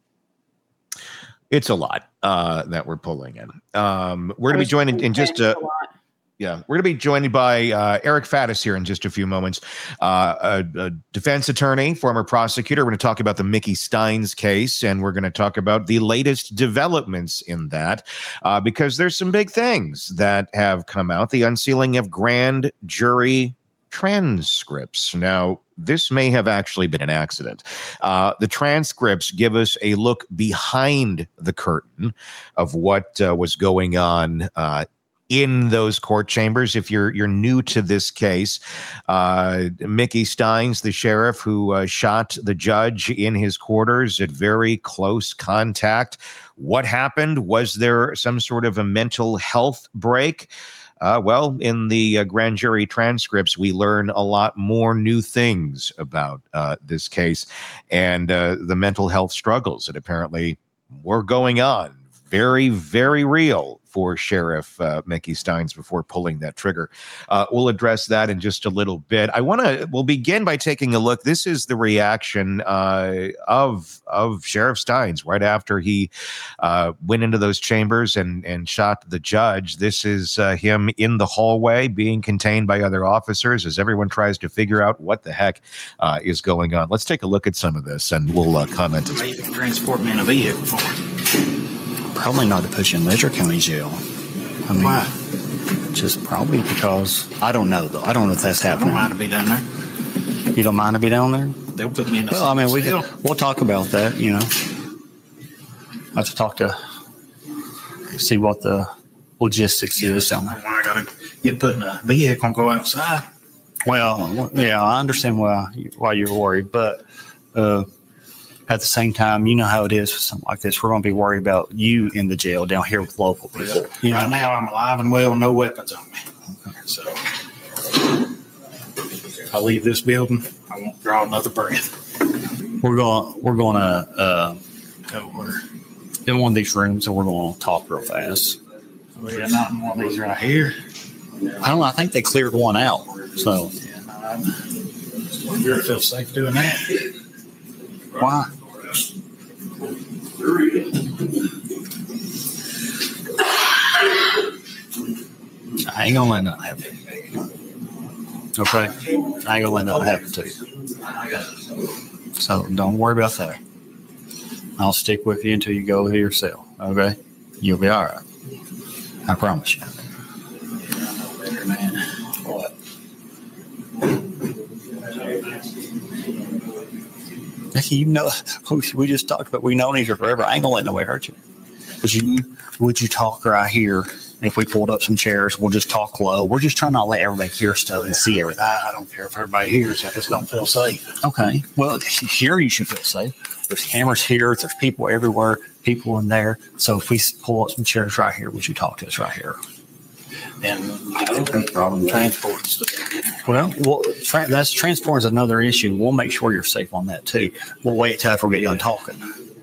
It's a lot uh, that we're pulling in. Um, we're going to be joined in, in just a, yeah, we're going to be joined by uh, Eric Faddis here in just a few moments, uh, a, a defense attorney, former prosecutor. We're going to talk about the Mickey Steins case, and we're going to talk about the latest developments in that, uh, because there's some big things that have come out. The unsealing of grand jury transcripts. Now, this may have actually been an accident. Uh, the transcripts give us a look behind the curtain of what uh, was going on uh, in those court chambers. If you're you're new to this case, uh, Mickey Steins, the sheriff who uh, shot the judge in his quarters at very close contact. What happened? Was there some sort of a mental health break? Uh, well, in the uh, grand jury transcripts, we learn a lot more new things about uh, this case and uh, the mental health struggles that apparently were going on. Very, very real for Sheriff uh, Mickey Steins before pulling that trigger. Uh, we'll address that in just a little bit. I want to, we'll begin by taking a look. This is the reaction uh, of of Sheriff Steins right after he uh, went into those chambers and, and shot the judge. This is uh, him in the hallway being contained by other officers as everyone tries to figure out what the heck uh, is going on. Let's take a look at some of this and we'll uh, comment. Why you transport me in a vehicle for? Probably not to put you in Ledger County Jail. I mean, why? Just probably because I don't know though. I don't know if that's happening. I don't mind to be down there. You don't mind to be down there? They'll put me in. Well, I mean, we can, we'll talk about that. You know, I have to talk to see what the logistics yeah, is down there. Why I gotta get put in a vehicle and go outside? Well, yeah, I understand why why you're worried, but. Uh, At the same time, you know how it is with something like this. We're going to be worried about you in the jail down here with local people. Yeah. You know? Right now, I'm alive and well, no weapons on me. Okay. So, if I leave this building, I won't draw another breath. We're going. We're going to uh, go where? In one of these rooms, and we're going to talk real fast. Oh, yeah, not in one of these right here. I don't know. I think they cleared one out. So, yeah, no, I'm, you feel safe doing that? Why? I ain't gonna let nothing happen. Okay? I ain't gonna let nothing happen to you. So don't worry about that. I'll stick with you until you go to your cell. Okay? You'll be all right. I promise you. Man. What? You know, we just talked about we known each other forever. I ain't gonna let nobody hurt you. Would you would you talk right here? If we pulled up some chairs, we'll just talk low. We're just trying not to let everybody hear stuff and see everything. I, I don't care if everybody hears. I just don't feel safe. Okay. Well, here you should feel safe. There's cameras here. There's people everywhere. People in there. So if we pull up some chairs right here, would you talk to us right here? And I don't have a problem transporting stuff. Well, well tra- that's transport is another issue. We'll make sure you're safe on that too. We'll wait till after we get done talking.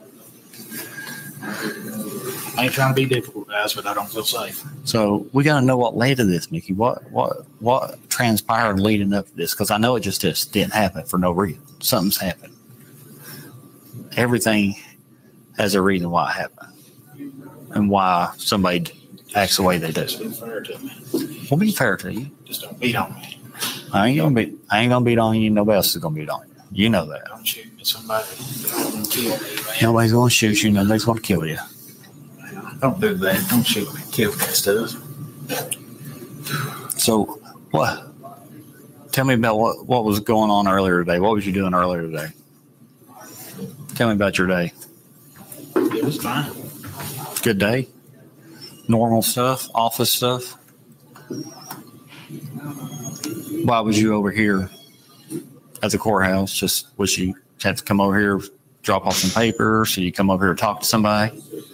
I ain't trying to be difficult, guys, but I don't feel safe. So we got to know what led to this, Mickey. What what what transpired leading up to this? Because I know it just, just didn't happen for no reason. Something's happened. Everything has a reason why it happened and why somebody acts the way they do. Just be fair to me. We'll be fair to you. Just don't beat on me. I ain't gonna beat. I ain't gonna beat on you. Nobody else is gonna beat on you. You know that. Don't shoot me. Somebody gonna kill me. Man. Nobody's gonna shoot you. Nobody's gonna kill you. Don't do that. Don't shoot me. Kill that stuff. So what? Tell me about what what was going on earlier today. What was you doing earlier today? Tell me about your day. It was fine. Good day. Normal stuff, office stuff. Why was you over here at the courthouse? Just was you had to come over here, drop off some papers, so you come over here to talk to somebody?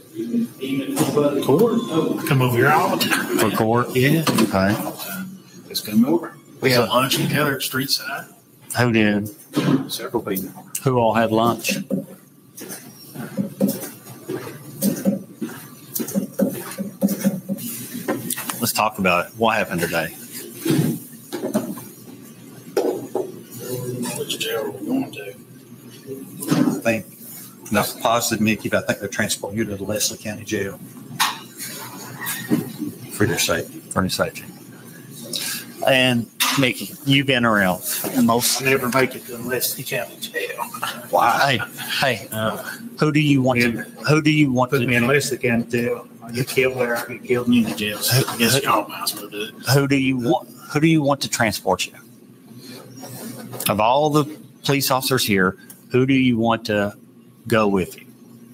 Court. Come over here all the time. For court? Yeah. Okay. Just come over. We have lunch together at Street Side. Who did? Several people. Who all had lunch? Let's talk about it. What happened today? Which jail are we going to? I think, not positive, Mickey, but I think they're transporting you to the Leslie County Jail. For your safety. For your safety. And Mickey, you've been around. And most I'll never make it to the Leslie County Jail. Why? Hey, hey, uh, who do you want to? Who do you want Put to? me in Leslie County Jail. I get killed there. I get killed in Union jail. So I guess y'all might as well do it. Who do you want? Who do you want to transport you? Of all the police officers here, who do you want to go with you?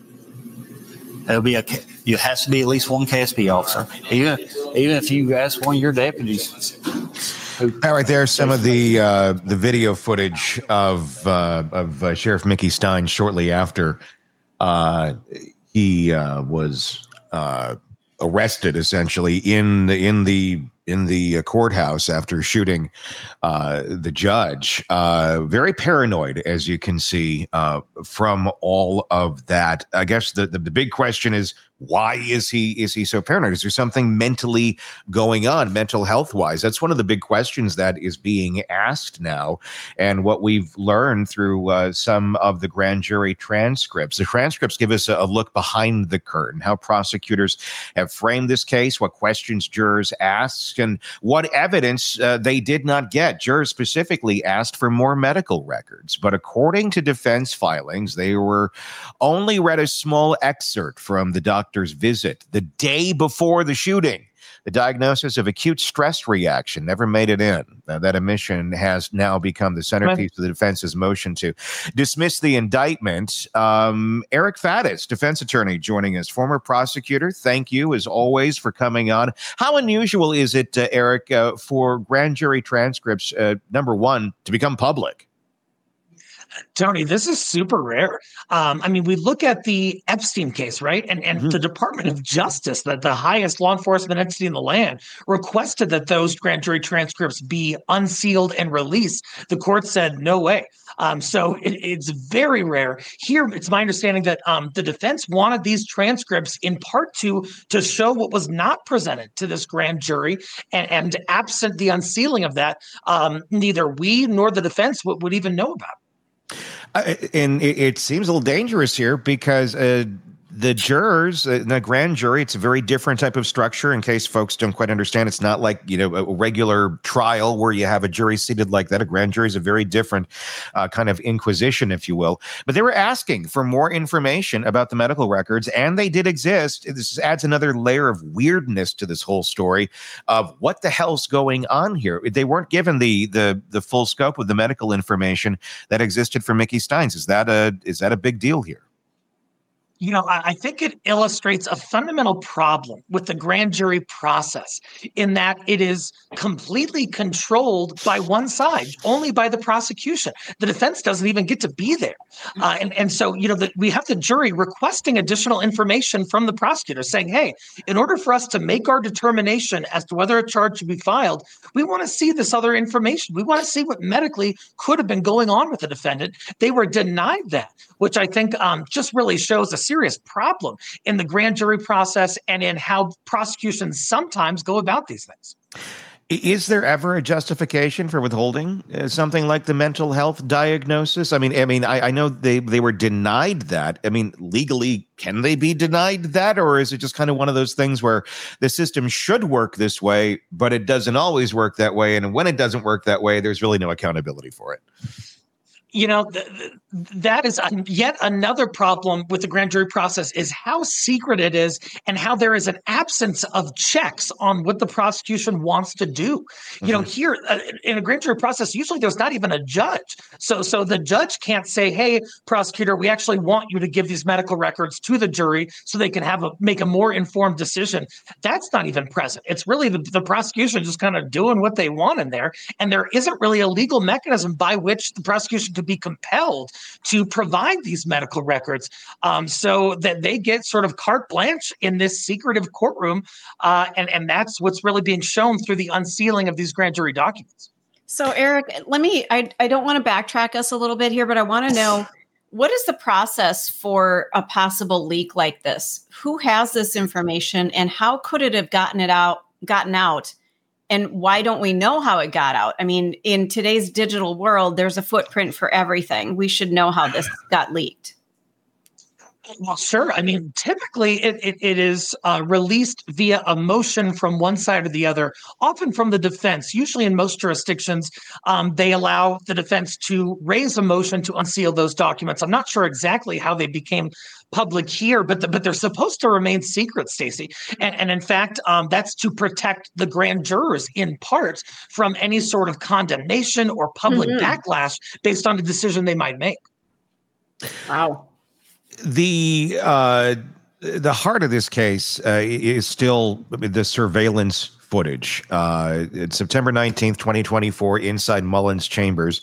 It'll be a. It has to be at least one K S P officer, even even if you ask one of your deputies. All right, there's some of the uh, the video footage of uh, of uh, Sheriff Mickey Stein shortly after uh, he uh, was uh, arrested, essentially in the in the in the courthouse after shooting uh, the judge. Uh, very paranoid, as you can see uh, from all of that. I guess the, the the big question is, why is he is he so paranoid? Is there something mentally going on, mental health wise? That's one of the big questions that is being asked now. And what we've learned through uh, some of the grand jury transcripts, the transcripts give us a, a look behind the curtain, how prosecutors have framed this case, what questions jurors asked, and what evidence uh, they did not get. Jurors specifically asked for more medical records, but according to defense filings, they were only read a small excerpt from the doctor's visit the day before the shooting. The diagnosis of acute stress reaction never made it in. Now, that omission has now become the centerpiece of the defense's motion to dismiss the indictment. Um, Eric Faddis, defense attorney, joining us, former prosecutor. Thank you, as always, for coming on. How unusual is it, uh, Eric, uh, for grand jury transcripts, uh, number one, to become public? Tony, this is super rare. Um, I mean, we look at the Epstein case, right? And and mm-hmm. the Department of Justice, that the highest law enforcement entity in the land, requested that those grand jury transcripts be unsealed and released. The court said, no way. Um, so it, it's very rare. Here, it's my understanding that um, the defense wanted these transcripts in part to, to show what was not presented to this grand jury. And, and absent the unsealing of that, um, neither we nor the defense would, would even know about it. Uh, and it, it seems a little dangerous here because uh, the jurors, uh, the grand jury, it's a very different type of structure. In case folks don't quite understand, it's not like, you know, a regular trial where you have a jury seated like that. A grand jury is a very different uh, kind of inquisition, if you will. But they were asking for more information about the medical records, and they did exist. This adds another layer of weirdness to this whole story of what the hell's going on here. They weren't given the the the full scope of the medical information that existed for Mickey Steins. Is that a is that a big deal here? You know, I think it illustrates a fundamental problem with the grand jury process in that it is completely controlled by one side, only by the prosecution. The defense doesn't even get to be there. Uh, and, and so, you know, the, we have the jury requesting additional information from the prosecutor saying, hey, in order for us to make our determination as to whether a charge should be filed, we want to see this other information. We want to see what medically could have been going on with the defendant. They were denied that, which I think um, just really shows a serious problem in the grand jury process and in how prosecutions sometimes go about these things. Is there ever a justification for withholding uh, something like the mental health diagnosis? I mean, I mean, I, I know they, they were denied that. I mean, legally, can they be denied that? Or is it just kind of one of those things where the system should work this way, but it doesn't always work that way? And when it doesn't work that way, there's really no accountability for it. You know, th- th- that is yet another problem with the grand jury process is how secret it is and how there is an absence of checks on what the prosecution wants to do. Mm-hmm. You know, here uh, in a grand jury process, usually there's not even a judge. So so the judge can't say, hey, prosecutor, we actually want you to give these medical records to the jury so they can have a make a more informed decision. That's not even present. It's really the, the prosecution just kind of doing what they want in there. And there isn't really a legal mechanism by which the prosecution could be compelled to provide these medical records um, so that they get sort of carte blanche in this secretive courtroom. Uh, and, and that's what's really being shown through the unsealing of these grand jury documents. So, Eric, let me, I, I don't want to backtrack us a little bit here, but I want to know, what is the process for a possible leak like this? Who has this information and how could it have gotten it out, gotten out? And why don't we know how it got out? I mean, in today's digital world, there's a footprint for everything. We should know how this got leaked. Well, sure. I mean, typically it, it, it is uh, released via a motion from one side or the other, often from the defense. Usually in most jurisdictions, um, they allow the defense to raise a motion to unseal those documents. I'm not sure exactly how they became public here, but the, but they're supposed to remain secret, Stacey. And, and in fact, um, that's to protect the grand jurors in part from any sort of condemnation or public mm-hmm. backlash based on the decision they might make. Wow. The uh, the heart of this case uh, is still the surveillance footage. Uh, it's September nineteenth, twenty twenty-four, inside Mullins' chambers.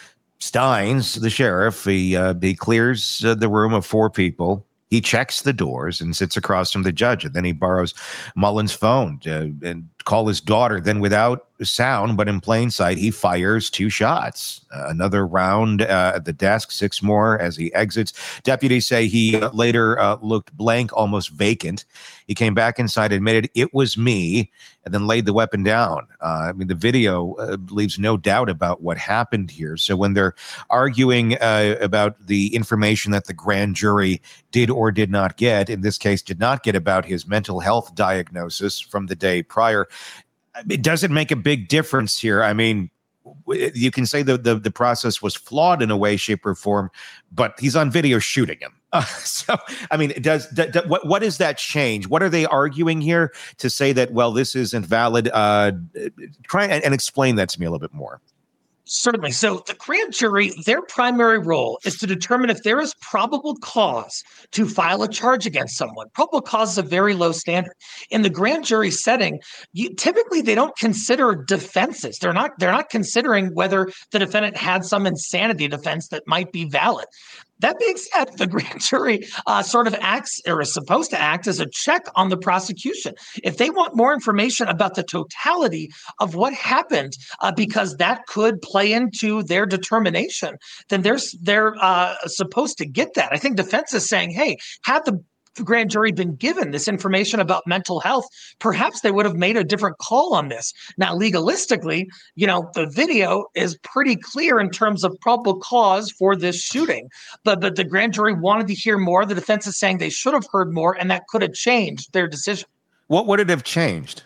Steins, the sheriff, he, uh, he clears uh, the room of four people. He checks the doors and sits across from the judge. And then he borrows Mullins' phone to, and call his daughter. Then without sound, but in plain sight, he fires two shots. Uh, another round uh, at the desk, six more as he exits. Deputies say he uh, later uh, looked blank, almost vacant. He came back inside, admitted it was me, and then laid the weapon down. Uh, I mean, the video uh, leaves no doubt about what happened here. So when they're arguing uh, about the information that the grand jury did or did not get, in this case, did not get about his mental health diagnosis from the day prior, it doesn't make a big difference here. I mean, you can say the, the, the process was flawed in a way, shape, or form, but he's on video shooting him. Uh, so, I mean, does, does, does what what does that change? What are they arguing here to say that, well, this isn't valid? Uh, try and, and explain that to me a little bit more. Certainly. So the grand jury, their primary role is to determine if there is probable cause to file a charge against someone. Probable cause is a very low standard. In the grand jury setting, you, typically they don't consider defenses. They're not, they're not considering whether the defendant had some insanity defense that might be valid. That being said, the grand jury uh, sort of acts or is supposed to act as a check on the prosecution. If they want more information about the totality of what happened, uh, because that could play into their determination, then they're, they're uh, supposed to get that. I think defense is saying, hey, had the the grand jury been given this information about mental health, perhaps they would have made a different call on this. Now, legalistically, you know, the video is pretty clear in terms of probable cause for this shooting, but, but the grand jury wanted to hear more. The defense is saying they should have heard more, and that could have changed their decision. What would it have changed?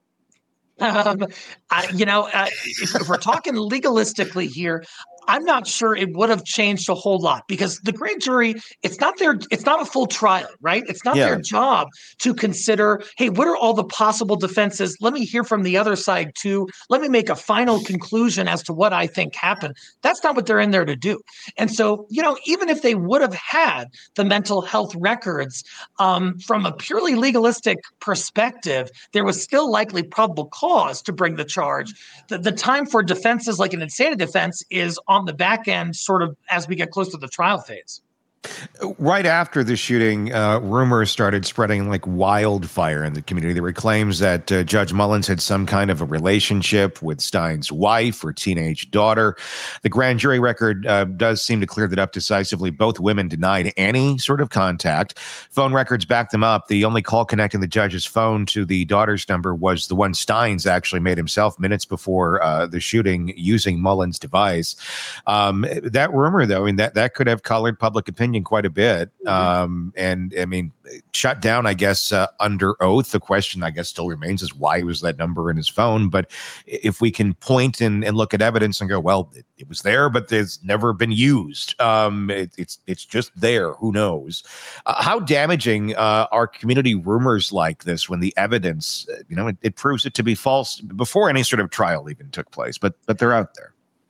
Um, I, you know, uh, if, if we're talking legalistically here, I'm not sure it would have changed a whole lot because the grand jury, it's not their, it's not a full trial, right? It's not yeah. their job to consider, hey, what are all the possible defenses? Let me hear from the other side too. Let me make a final conclusion as to what I think happened. That's not what they're in there to do. And so, you know, even if they would have had the mental health records, um, from a purely legalistic perspective, there was still likely probable cause to bring the charge. The, the time for defenses like an insanity defense is on the back end, sort of as we get close to the trial phase. Right after the shooting, uh, rumors started spreading like wildfire in the community. There were claims that uh, Judge Mullins had some kind of a relationship with Stein's wife or teenage daughter. The grand jury record uh, does seem to clear that up decisively. Both women denied any sort of contact. Phone records back them up. The only call connecting the judge's phone to the daughter's number was the one Steins actually made himself minutes before uh, the shooting using Mullins' device. Um, that rumor, though, I mean, that, that could have colored public opinion quite a bit. Um, and I mean, shut down, I guess, uh, under oath. The question, I guess, still remains is why was that number in his phone? But if we can point and, and look at evidence and go, well, it, it was there, but it's never been used. Um, it, it's it's just there. Who knows? Uh, how damaging uh, are community rumors like this when the evidence, uh, you know, it, it proves it to be false before any sort of trial even took place, but but they're out there.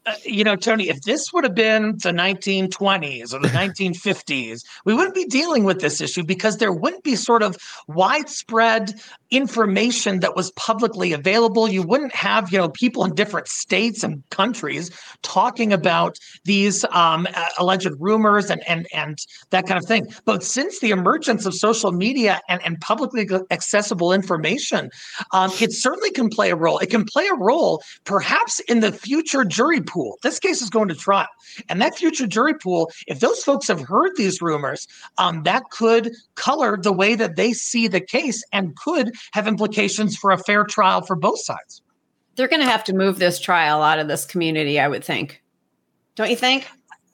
Uh, you know, Tony, if this would have been the nineteen twenties or the nineteen fifties, we wouldn't be dealing with this issue because there wouldn't be sort of widespread information that was publicly available. You wouldn't have, you know, people in different states and countries talking about these um, uh, alleged rumors and, and, and that kind of thing. But since the emergence of social media and, and publicly accessible information, um, it certainly can play a role. It can play a role perhaps in the future jury pool. This case is going to trial. And that future jury pool, if those folks have heard these rumors, um, that could color the way that they see the case and could have implications for a fair trial for both sides. They're going to have to move this trial out of this community, I would think. Don't you think?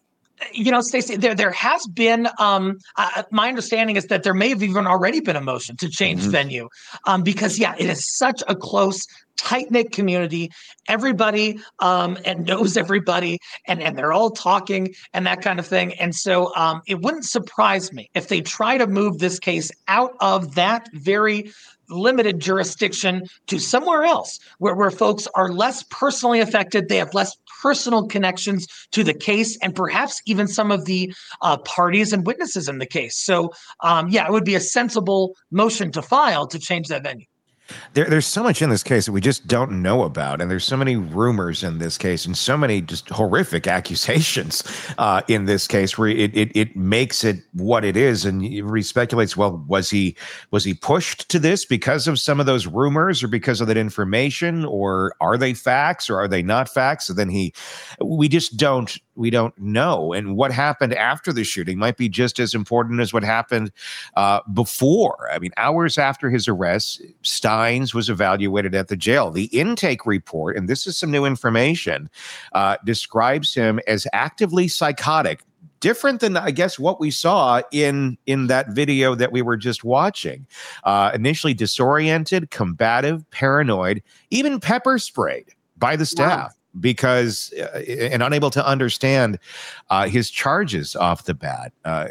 You know, Stacey, there there has been, um, uh, my understanding is that there may have even already been a motion to change mm-hmm. venue um, because, yeah, it is such a close, tight-knit community. Everybody um, and knows everybody, and, and they're all talking and that kind of thing. And so um, it wouldn't surprise me if they try to move this case out of that very limited jurisdiction to somewhere else where, where folks are less personally affected. They have less personal connections to the case and perhaps even some of the uh, parties and witnesses in the case. So, um, yeah, it would be a sensible motion to file to change that venue. There, there's so much in this case that we just don't know about, and there's so many rumors in this case, and so many just horrific accusations uh, in this case, where it, it it makes it what it is, and everybody speculates. Well, was he was he pushed to this because of some of those rumors, or because of that information, or are they facts, or are they not facts? So then he, we just don't. We don't know. And what happened after the shooting might be just as important as what happened uh, before. I mean, hours after his arrest, Steins was evaluated at the jail. The intake report, and this is some new information, uh, describes him as actively psychotic. Different than, I guess, what we saw in in that video that we were just watching. Uh, initially disoriented, combative, paranoid, even pepper sprayed by the staff. Wow. Because uh, and unable to understand uh, his charges off the bat. Uh,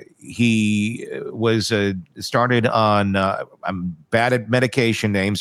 he was uh, started on, uh, I'm bad at medication names,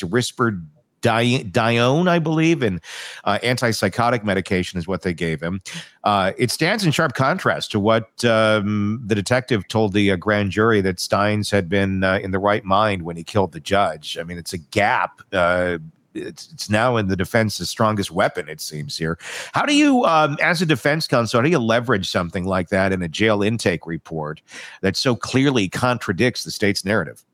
Risperdal, I believe, and uh, antipsychotic medication is what they gave him. Uh, it stands in sharp contrast to what um, the detective told the uh, grand jury, that Steins had been uh, in the right mind when he killed the judge. I mean, it's a gap. Uh, It's, it's now in the defense's strongest weapon, it seems here. How do you, um, as a defense counsel, how do you leverage something like that in a jail intake report that so clearly contradicts the state's narrative?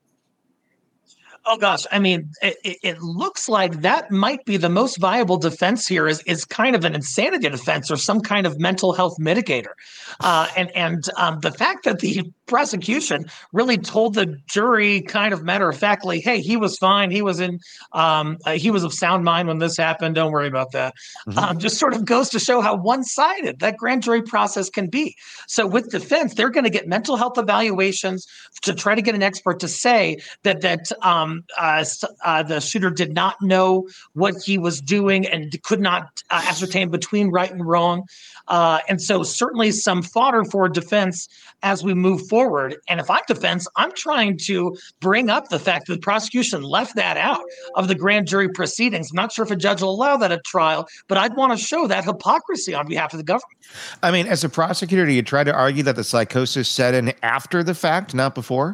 Oh, gosh. I mean, it, it looks like that might be the most viable defense here is, is kind of an insanity defense or some kind of mental health mitigator. Uh, and and um, the fact that the prosecution really told the jury kind of matter-of-factly, hey, he was fine. He was in, um, uh, he was of sound mind when this happened. Don't worry about that. Mm-hmm. Um, just sort of goes to show how one-sided that grand jury process can be. So with defense, they're going to get mental health evaluations to try to get an expert to say that, that, um, Uh, uh, the shooter did not know what he was doing and could not uh, ascertain between right and wrong. Uh, and so certainly some fodder for defense as we move forward. And if I'm defense, I'm trying to bring up the fact that the prosecution left that out of the grand jury proceedings. I'm not sure if a judge will allow that at trial, but I'd want to show that hypocrisy on behalf of the government. I mean, as a prosecutor, do you try to argue that the psychosis set in after the fact, not before?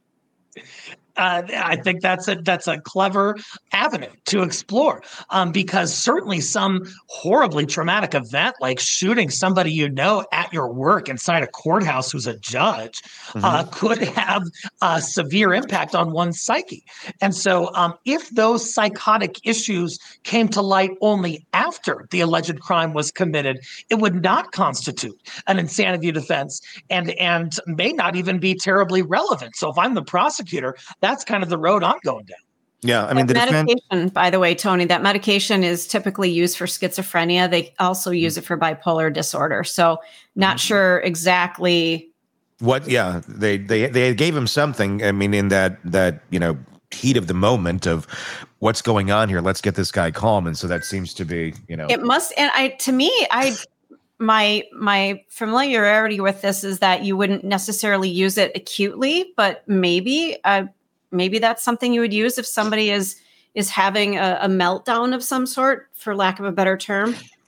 Uh, I think that's a that's a clever avenue to explore, um, because certainly some horribly traumatic event like shooting somebody you know at your work inside a courthouse who's a judge mm-hmm. uh, could have a severe impact on one's psyche. And so um, if those psychotic issues came to light only after the alleged crime was committed, it would not constitute an insanity defense and, and may not even be terribly relevant. So if I'm the prosecutor, that's kind of the road I'm going down. Yeah, I mean, that the medication, defense- by the way, Tony, that medication is typically used for schizophrenia. They also use it for bipolar disorder. So not mm-hmm. sure exactly what. Yeah, they they they gave him something. I mean, in that that you know heat of the moment of what's going on here. Let's get this guy calm, and so that seems to be you know it must. And I to me, I. My my familiarity with this is that you wouldn't necessarily use it acutely, but maybe uh, maybe that's something you would use if somebody is is having a, a meltdown of some sort, for lack of a better term.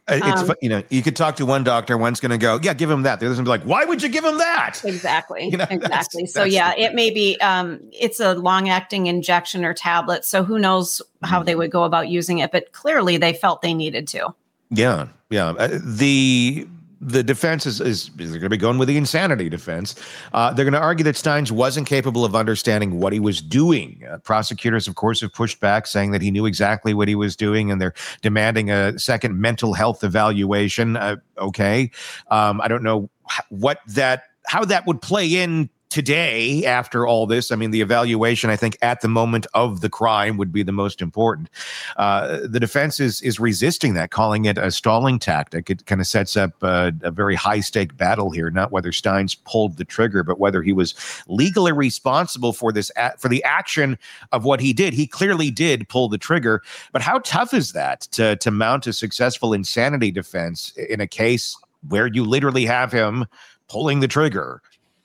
It's Um, fu- you know, you could talk to one doctor, one's going to go, yeah, give him that. The other's going to be like, why would you give him that? Exactly. You know, that's- exactly. So that's yeah, the- it may be um it's a long-acting injection or tablet. So who knows how they would go about using it, but clearly they felt they needed to. Yeah, yeah. Uh, the the defense is, is, is going to be going with the insanity defense. Uh, they're going to argue that Steins wasn't capable of understanding what he was doing. Uh, prosecutors, of course, have pushed back, saying that he knew exactly what he was doing, and they're demanding a second mental health evaluation. Uh, okay. Um, I don't know what that, how that would play in today after all this. I mean, the evaluation, I think, at the moment of the crime would be the most important. Uh, the defense is is resisting that, calling it a stalling tactic. It kind of sets up uh, a very high-stake battle here, not whether Steins pulled the trigger, but whether he was legally responsible for this a- for the action of what he did. He clearly did pull the trigger, but how tough is that to to mount a successful insanity defense in a case where you literally have him pulling the trigger?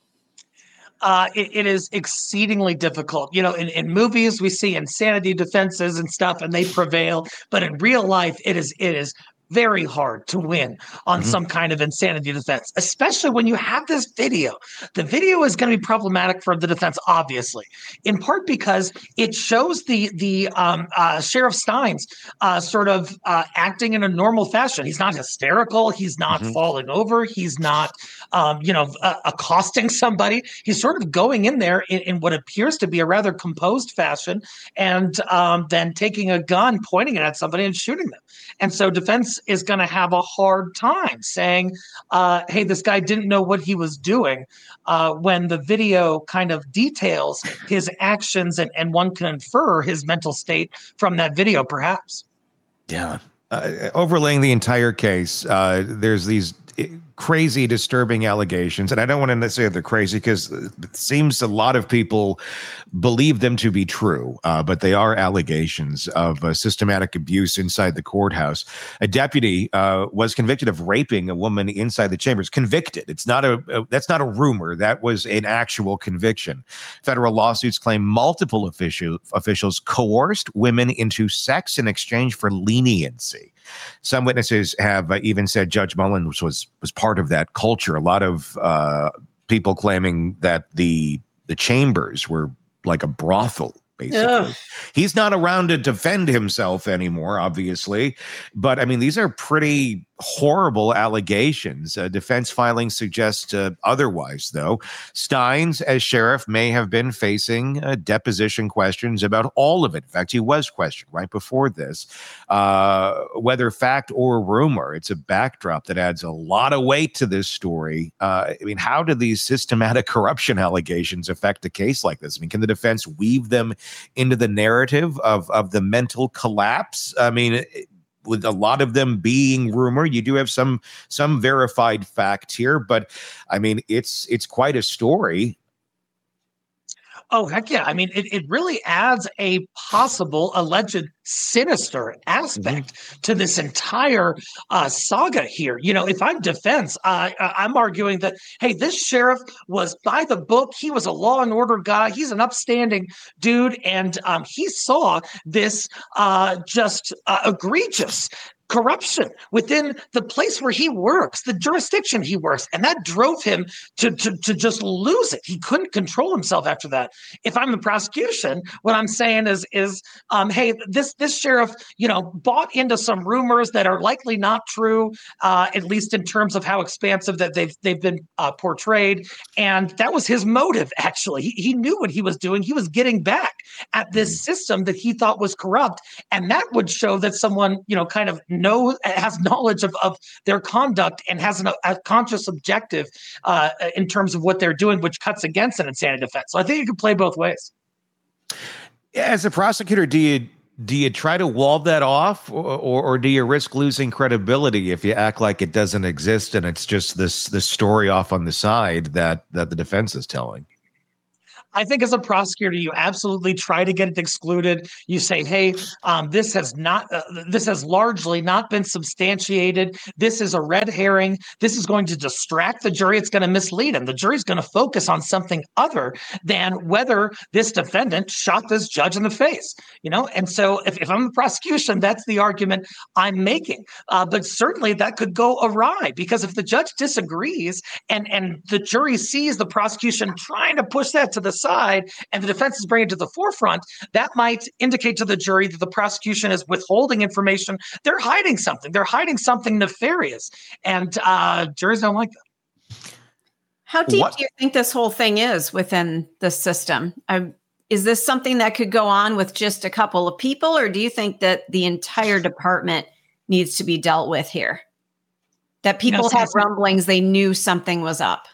Uh, it, it is exceedingly difficult. You know, in, in movies, we see insanity defenses and stuff, and they prevail. But in real life, it is it is very hard to win on Mhm. some kind of insanity defense, especially when you have this video. The video is going to be problematic for the defense, obviously, in part because it shows the the um, uh, Sheriff Steins uh, sort of uh, acting in a normal fashion. He's not hysterical. He's not Mhm. falling over. He's not, um, you know, uh, accosting somebody. He's sort of going in there in, in what appears to be a rather composed fashion, and um, then taking a gun, pointing it at somebody, and shooting them. And so defense is going to have a hard time saying, uh, hey, this guy didn't know what he was doing, uh, when the video kind of details his actions, and, and one can infer his mental state from that video, perhaps. Yeah. Uh, overlaying the entire case, uh, there's these uh, crazy, disturbing allegations. And I don't want to say they're crazy because it seems a lot of people believe them to be true, uh, but they are allegations of uh, systematic abuse inside the courthouse. A deputy uh, was convicted of raping a woman inside the chambers. Convicted. It's not a, a that's not a rumor. That was an actual conviction. Federal lawsuits claim multiple official, officials coerced women into sex in exchange for leniency. Some witnesses have uh, even said Judge Mullins was was part of that culture. A lot of uh, people claiming that the the chambers were like a brothel, basically. Ugh. He's not around to defend himself anymore, obviously. But I mean, these are pretty horrible allegations. Uh, defense filings suggest uh, otherwise, though. Steins, as sheriff, may have been facing uh, deposition questions about all of it. In fact, he was questioned right before this. Uh, whether fact or rumor, it's a backdrop that adds a lot of weight to this story. Uh, I mean, how do these systematic corruption allegations affect a case like this? I mean, can the defense weave them into the narrative of, of the mental collapse? I mean, it, with a lot of them being rumor, you do have some some verified fact here, but I mean, it's it's quite a story. Oh, heck yeah. I mean, it, it really adds a possible alleged sinister aspect mm-hmm. to this entire uh, saga here. You know, if I'm defense, uh, I'm arguing that, hey, this sheriff was by the book. He was a law and order guy. He's an upstanding dude. And um, he saw this uh, just uh, egregious corruption within the place where he works, the jurisdiction he works. And that drove him to, to, to just lose it. He couldn't control himself after that. If I'm the prosecution, what I'm saying is, is um, hey, this, this sheriff, you know, bought into some rumors that are likely not true, uh, at least in terms of how expansive that they've, they've been uh, portrayed. And that was his motive, actually. He, he knew what he was doing. He was getting back at this system that he thought was corrupt. And that would show that someone, you know, kind of know has knowledge of, of their conduct and has an, a conscious objective uh, in terms of what they're doing, which cuts against an insanity defense. So I think you can play both ways. As a prosecutor, do you do you try to wall that off, or, or, or do you risk losing credibility if you act like it doesn't exist and it's just this this story off on the side that that the defense is telling? I think as a prosecutor, you absolutely try to get it excluded. You say, hey, um, this has not, uh, this has largely not been substantiated. This is a red herring. This is going to distract the jury. It's going to mislead them. The jury's going to focus on something other than whether this defendant shot this judge in the face, you know? And so if, if I'm the prosecution, that's the argument I'm making. Uh, but certainly that could go awry, because if the judge disagrees and, and the jury sees the prosecution trying to push that to the side and the defense is bringing it to the forefront, that might indicate to the jury that the prosecution is withholding information. They're hiding something. They're hiding something nefarious. And uh, juries don't like that. How deep What- do you think this whole thing is within the system? Um, is this something that could go on with just a couple of people, or do you think that the entire department needs to be dealt with here? That people You know, had Stacey- rumblings, they knew something was up.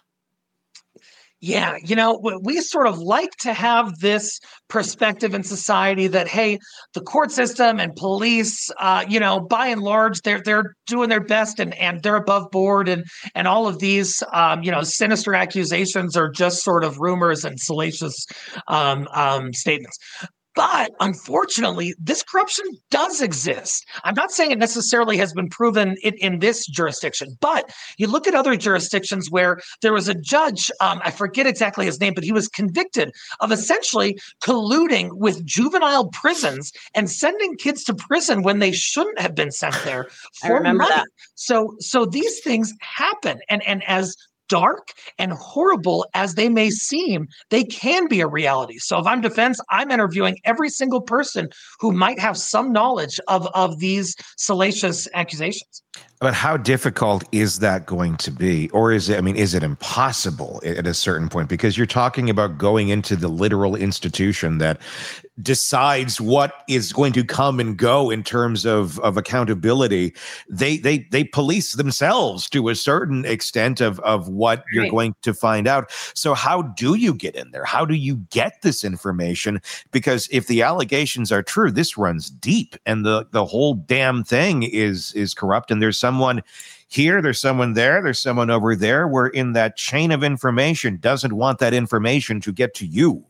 Yeah, you know, we- we sort of like to have this perspective in society that, hey, the court system and police, uh, you know, by and large, they're they're doing their best and and they're above board, and and all of these, um, you know, sinister accusations are just sort of rumors and salacious um, um, statements. But unfortunately, this corruption does exist. I'm not saying it necessarily has been proven in, in this jurisdiction, but you look at other jurisdictions where there was a judge, um, I forget exactly his name, but he was convicted of essentially colluding with juvenile prisons and sending kids to prison when they shouldn't have been sent there I for remember money. that. So, so these things happen, and and as dark and horrible as they may seem, they can be a reality. So if I'm defense, I'm interviewing every single person who might have some knowledge of, of these salacious accusations. But how difficult is that going to be? Or is it, I mean, is it impossible at a certain point? Because you're talking about going into the literal institution that decides what is going to come and go in terms of, of accountability. They they they police themselves to a certain extent of, of what you're Right. going to find out. So how do you get in there? How do you get this information? Because if the allegations are true, this runs deep, and the, the whole damn thing is is corrupt. And there's someone here, there's someone there, there's someone over there. We're in that chain of information, doesn't want that information to get to you.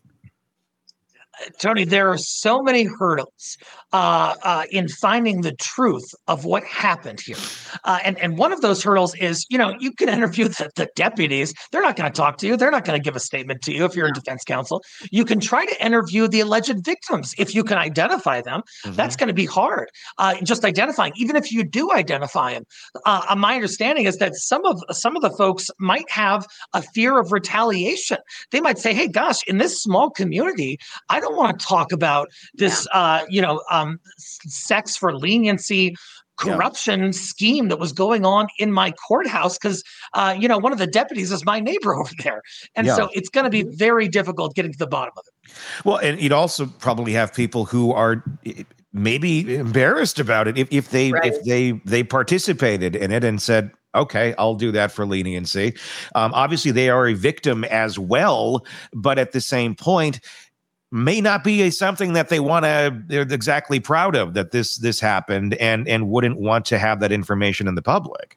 Tony, there are so many hurdles uh, uh, in finding the truth of what happened here. Uh, and, and one of those hurdles is, you know, you can interview the, the deputies. They're not going to talk to you. They're not going to give a statement to you if you're in defense counsel. You can try to interview the alleged victims if you can identify them. Mm-hmm. That's going to be hard. Uh, just identifying, even if you do identify them. Uh, my understanding is that some of some of the folks might have a fear of retaliation. They might say, hey, gosh, in this small community, I don't want to talk about this, uh, you know, um, s- sex for leniency corruption scheme that was going on in my courthouse because, uh, you know, one of the deputies is my neighbor over there. And Yeah. so it's going to be very difficult getting to the bottom of it. Well, and you'd also probably have people who are eh, maybe embarrassed about it if, if they Right. if they they participated in it and said, okay, I'll do that for leniency. Um, obviously, they are a victim as well, but at the same point, may not be a, something that they want to they're exactly proud of that this this happened and and wouldn't want to have that information in the public.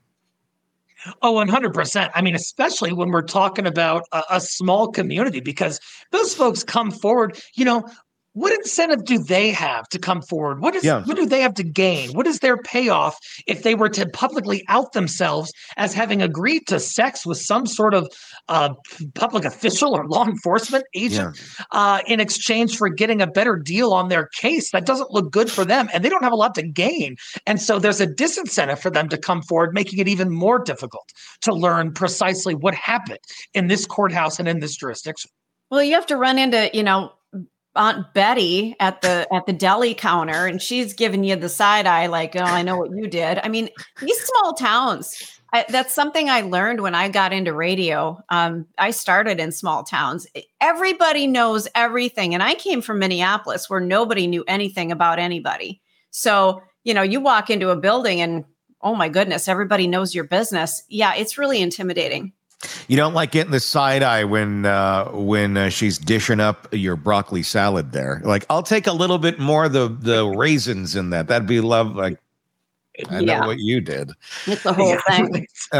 Oh, one hundred percent. I mean, especially when we're talking about a, a small community, because those folks come forward, you know, what incentive do they have to come forward? What is Yeah. what do they have to gain? What is their payoff if they were to publicly out themselves as having agreed to sex with some sort of uh, public official or law enforcement agent uh, in exchange for getting a better deal on their case? That doesn't look good for them, and they don't have a lot to gain. And so there's a disincentive for them to come forward, making it even more difficult to learn precisely what happened in this courthouse and in this jurisdiction. Well, you have to run into, you know, Aunt Betty at the at the deli counter, and she's giving you the side eye, like, "Oh, I know what you did." I mean, these small towns. I, that's something I learned when I got into radio. Um, I started in small towns. Everybody knows everything, and I came from Minneapolis, where nobody knew anything about anybody. So, you know, you walk into a building, and oh my goodness, everybody knows your business. Yeah, it's really intimidating. You don't like getting the side eye when uh, when uh, she's dishing up your broccoli salad there. Like, I'll take a little bit more of the the raisins in that. That'd be love. Like, I Yeah. know what you did. It's the whole thing. Uh,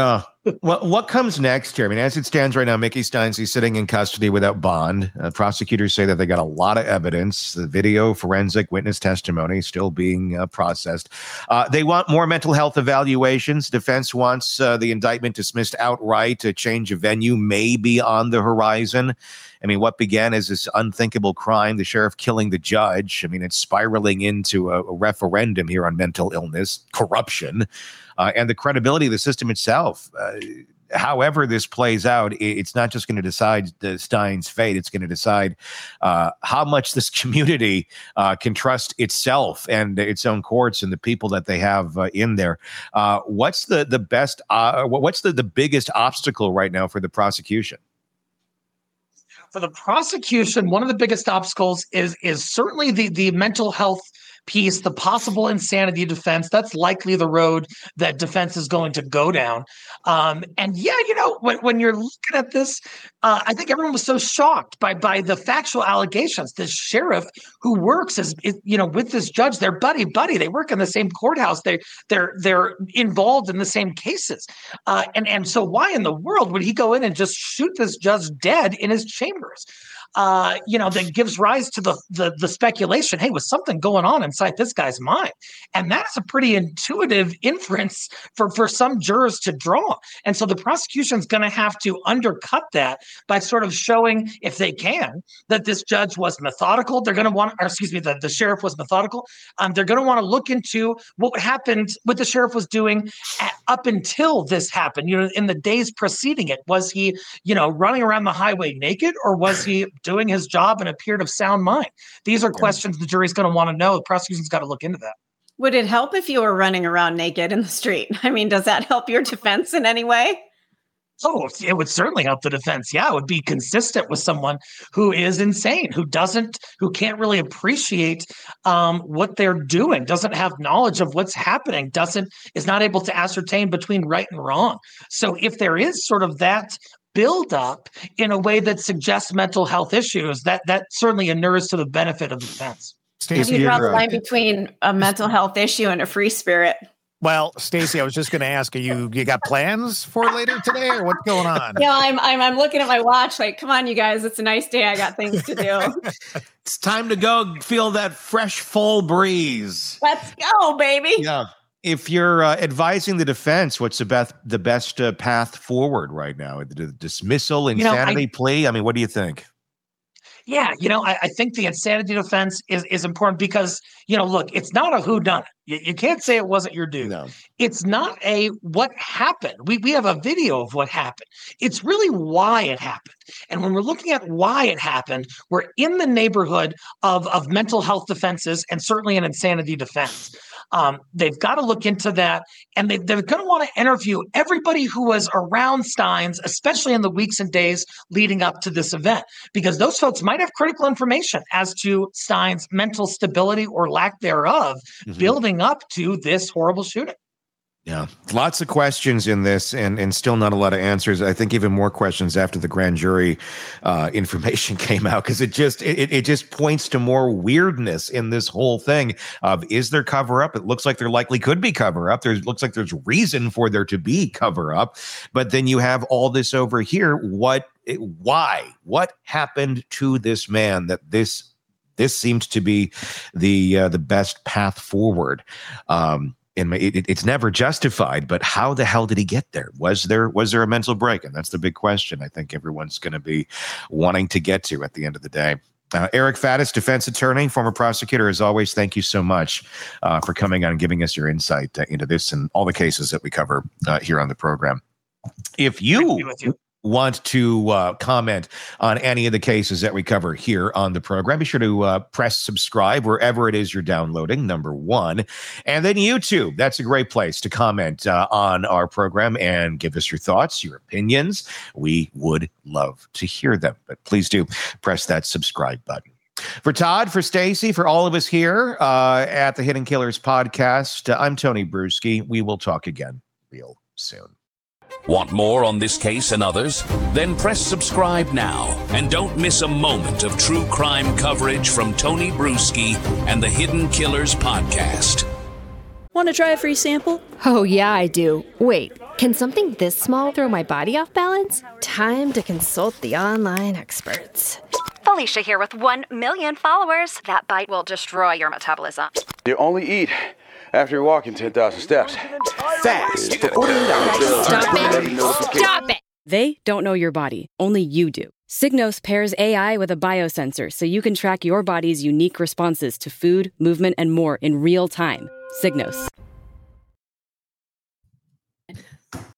Well, what comes next here? I mean, as it stands right now, Mickey Steins is sitting in custody without bond. Uh, prosecutors say that they got a lot of evidence. The video, forensic witness testimony still being uh, processed. Uh, they want more mental health evaluations. Defense wants uh, the indictment dismissed outright. A change of venue may be on the horizon. I mean, what began as this unthinkable crime, the sheriff killing the judge, I mean, it's spiraling into a, a referendum here on mental illness, corruption, uh, and the credibility of the system itself. Uh, however this plays out, it's not just going to decide the Steins' fate. It's going to decide uh, how much this community uh, can trust itself and its own courts and the people that they have uh, in there. Uh, what's the the best? Uh, what's the, the biggest obstacle right now for the prosecution? For the prosecution, one of the biggest obstacles is is certainly the the mental health piece, the possible insanity defense. That's likely the road that defense is going to go down. Um, and yeah, you know, when, when you're looking at this, uh, I think everyone was so shocked by by the factual allegations. This sheriff who works as, you know, with this judge, they're buddy buddy. They work in the same courthouse. They they're they're involved in the same cases. Uh, and and so why in the world would he go in and just shoot this judge dead in his chambers? Uh, you know, that gives rise to the, the the speculation, hey, was something going on inside this guy's mind? And that's a pretty intuitive inference for, for some jurors to draw. And so the prosecution's going to have to undercut that by sort of showing, if they can, that this judge was methodical. They're going to want, or excuse me, the, the sheriff was methodical. Um, they're going to want to look into what happened, what the sheriff was doing at, up until this happened, you know, in the days preceding it. Was he, you know, running around the highway naked, or was he doing his job and appeared of sound mind? These are questions the jury's going to want to know. The prosecution's got to look into that. Would it help if you were running around naked in the street? I mean, does that help your defense in any way? Oh, it would certainly help the defense. Yeah, it would be consistent with someone who is insane, who doesn't, who can't really appreciate um, what they're doing, doesn't have knowledge of what's happening, doesn't, is not able to ascertain between right and wrong. So if there is sort of that build up in a way that suggests mental health issues, that that certainly inures to the benefit of the defense. How do you draw the line between a mental health issue and a free spirit? Well, Stacey, I was just going to ask, are you you got plans for later today, or what's going on? Yeah, I'm, I'm I'm looking at my watch like, come on, you guys, it's a nice day. I got things to do. It's time to go feel that fresh fall breeze. Let's go, baby. Yeah. If you're uh, advising the defense, what's the best the best uh, path forward right now? The dismissal, insanity you know, I, plea? I mean, what do you think? Yeah, you know, I, I think the insanity defense is, is important because, you know, look, it's not a whodunit. You, you can't say it wasn't your due. No. It's not a what happened. We we have a video of what happened. It's really why it happened. And when we're looking at why it happened, we're in the neighborhood of, of mental health defenses and certainly an insanity defense. Um, they've got to look into that, and they, they're going to want to interview everybody who was around Steins, especially in the weeks and days leading up to this event, because those folks might have critical information as to Steins' mental stability or lack thereof, mm-hmm. building up to this horrible shooting. Yeah, lots of questions in this, and and still not a lot of answers. I think even more questions after the grand jury uh, information came out, because it just it it just points to more weirdness in this whole thing. Of is there cover up? It looks like there likely could be cover up. There looks like there's reason for there to be cover up, but then you have all this over here. What? Why? What happened to this man that this this seems to be the uh, the best path forward? Um, And it, it's never justified, but how the hell did he get there? Was there was there a mental break? And that's the big question I think everyone's going to be wanting to get to at the end of the day. Uh, Eric Faddis, defense attorney, former prosecutor, as always, thank you so much uh, for coming on and giving us your insight uh, into this and all the cases that we cover uh, here on the program. If you... want to uh, comment on any of the cases that we cover here on the program, be sure to uh, press subscribe wherever it is you're downloading, number one. And then YouTube, that's a great place to comment uh, on our program and give us your thoughts, your opinions. We would love to hear them, but please do press that subscribe button. For Todd, for Stacey, for all of us here uh, at the Hidden Killers podcast, uh, I'm Tony Bruschi. We will talk again real soon. Want more on this case and others? Then press subscribe now and don't miss a moment of true crime coverage from Tony Bruschi and the Hidden Killers podcast. Want to try a free sample? Oh, yeah, I do. Wait, Can something this small throw my body off balance? Time to consult the online experts. Felicia here with one million followers. That bite will destroy your metabolism. You only eat after walking ten thousand steps. Fast for forty-eight hours. Stop it. Stop it. They don't know your body. Only you do. Signos pairs A I with a biosensor so you can track your body's unique responses to food, movement, and more in real time. Signos.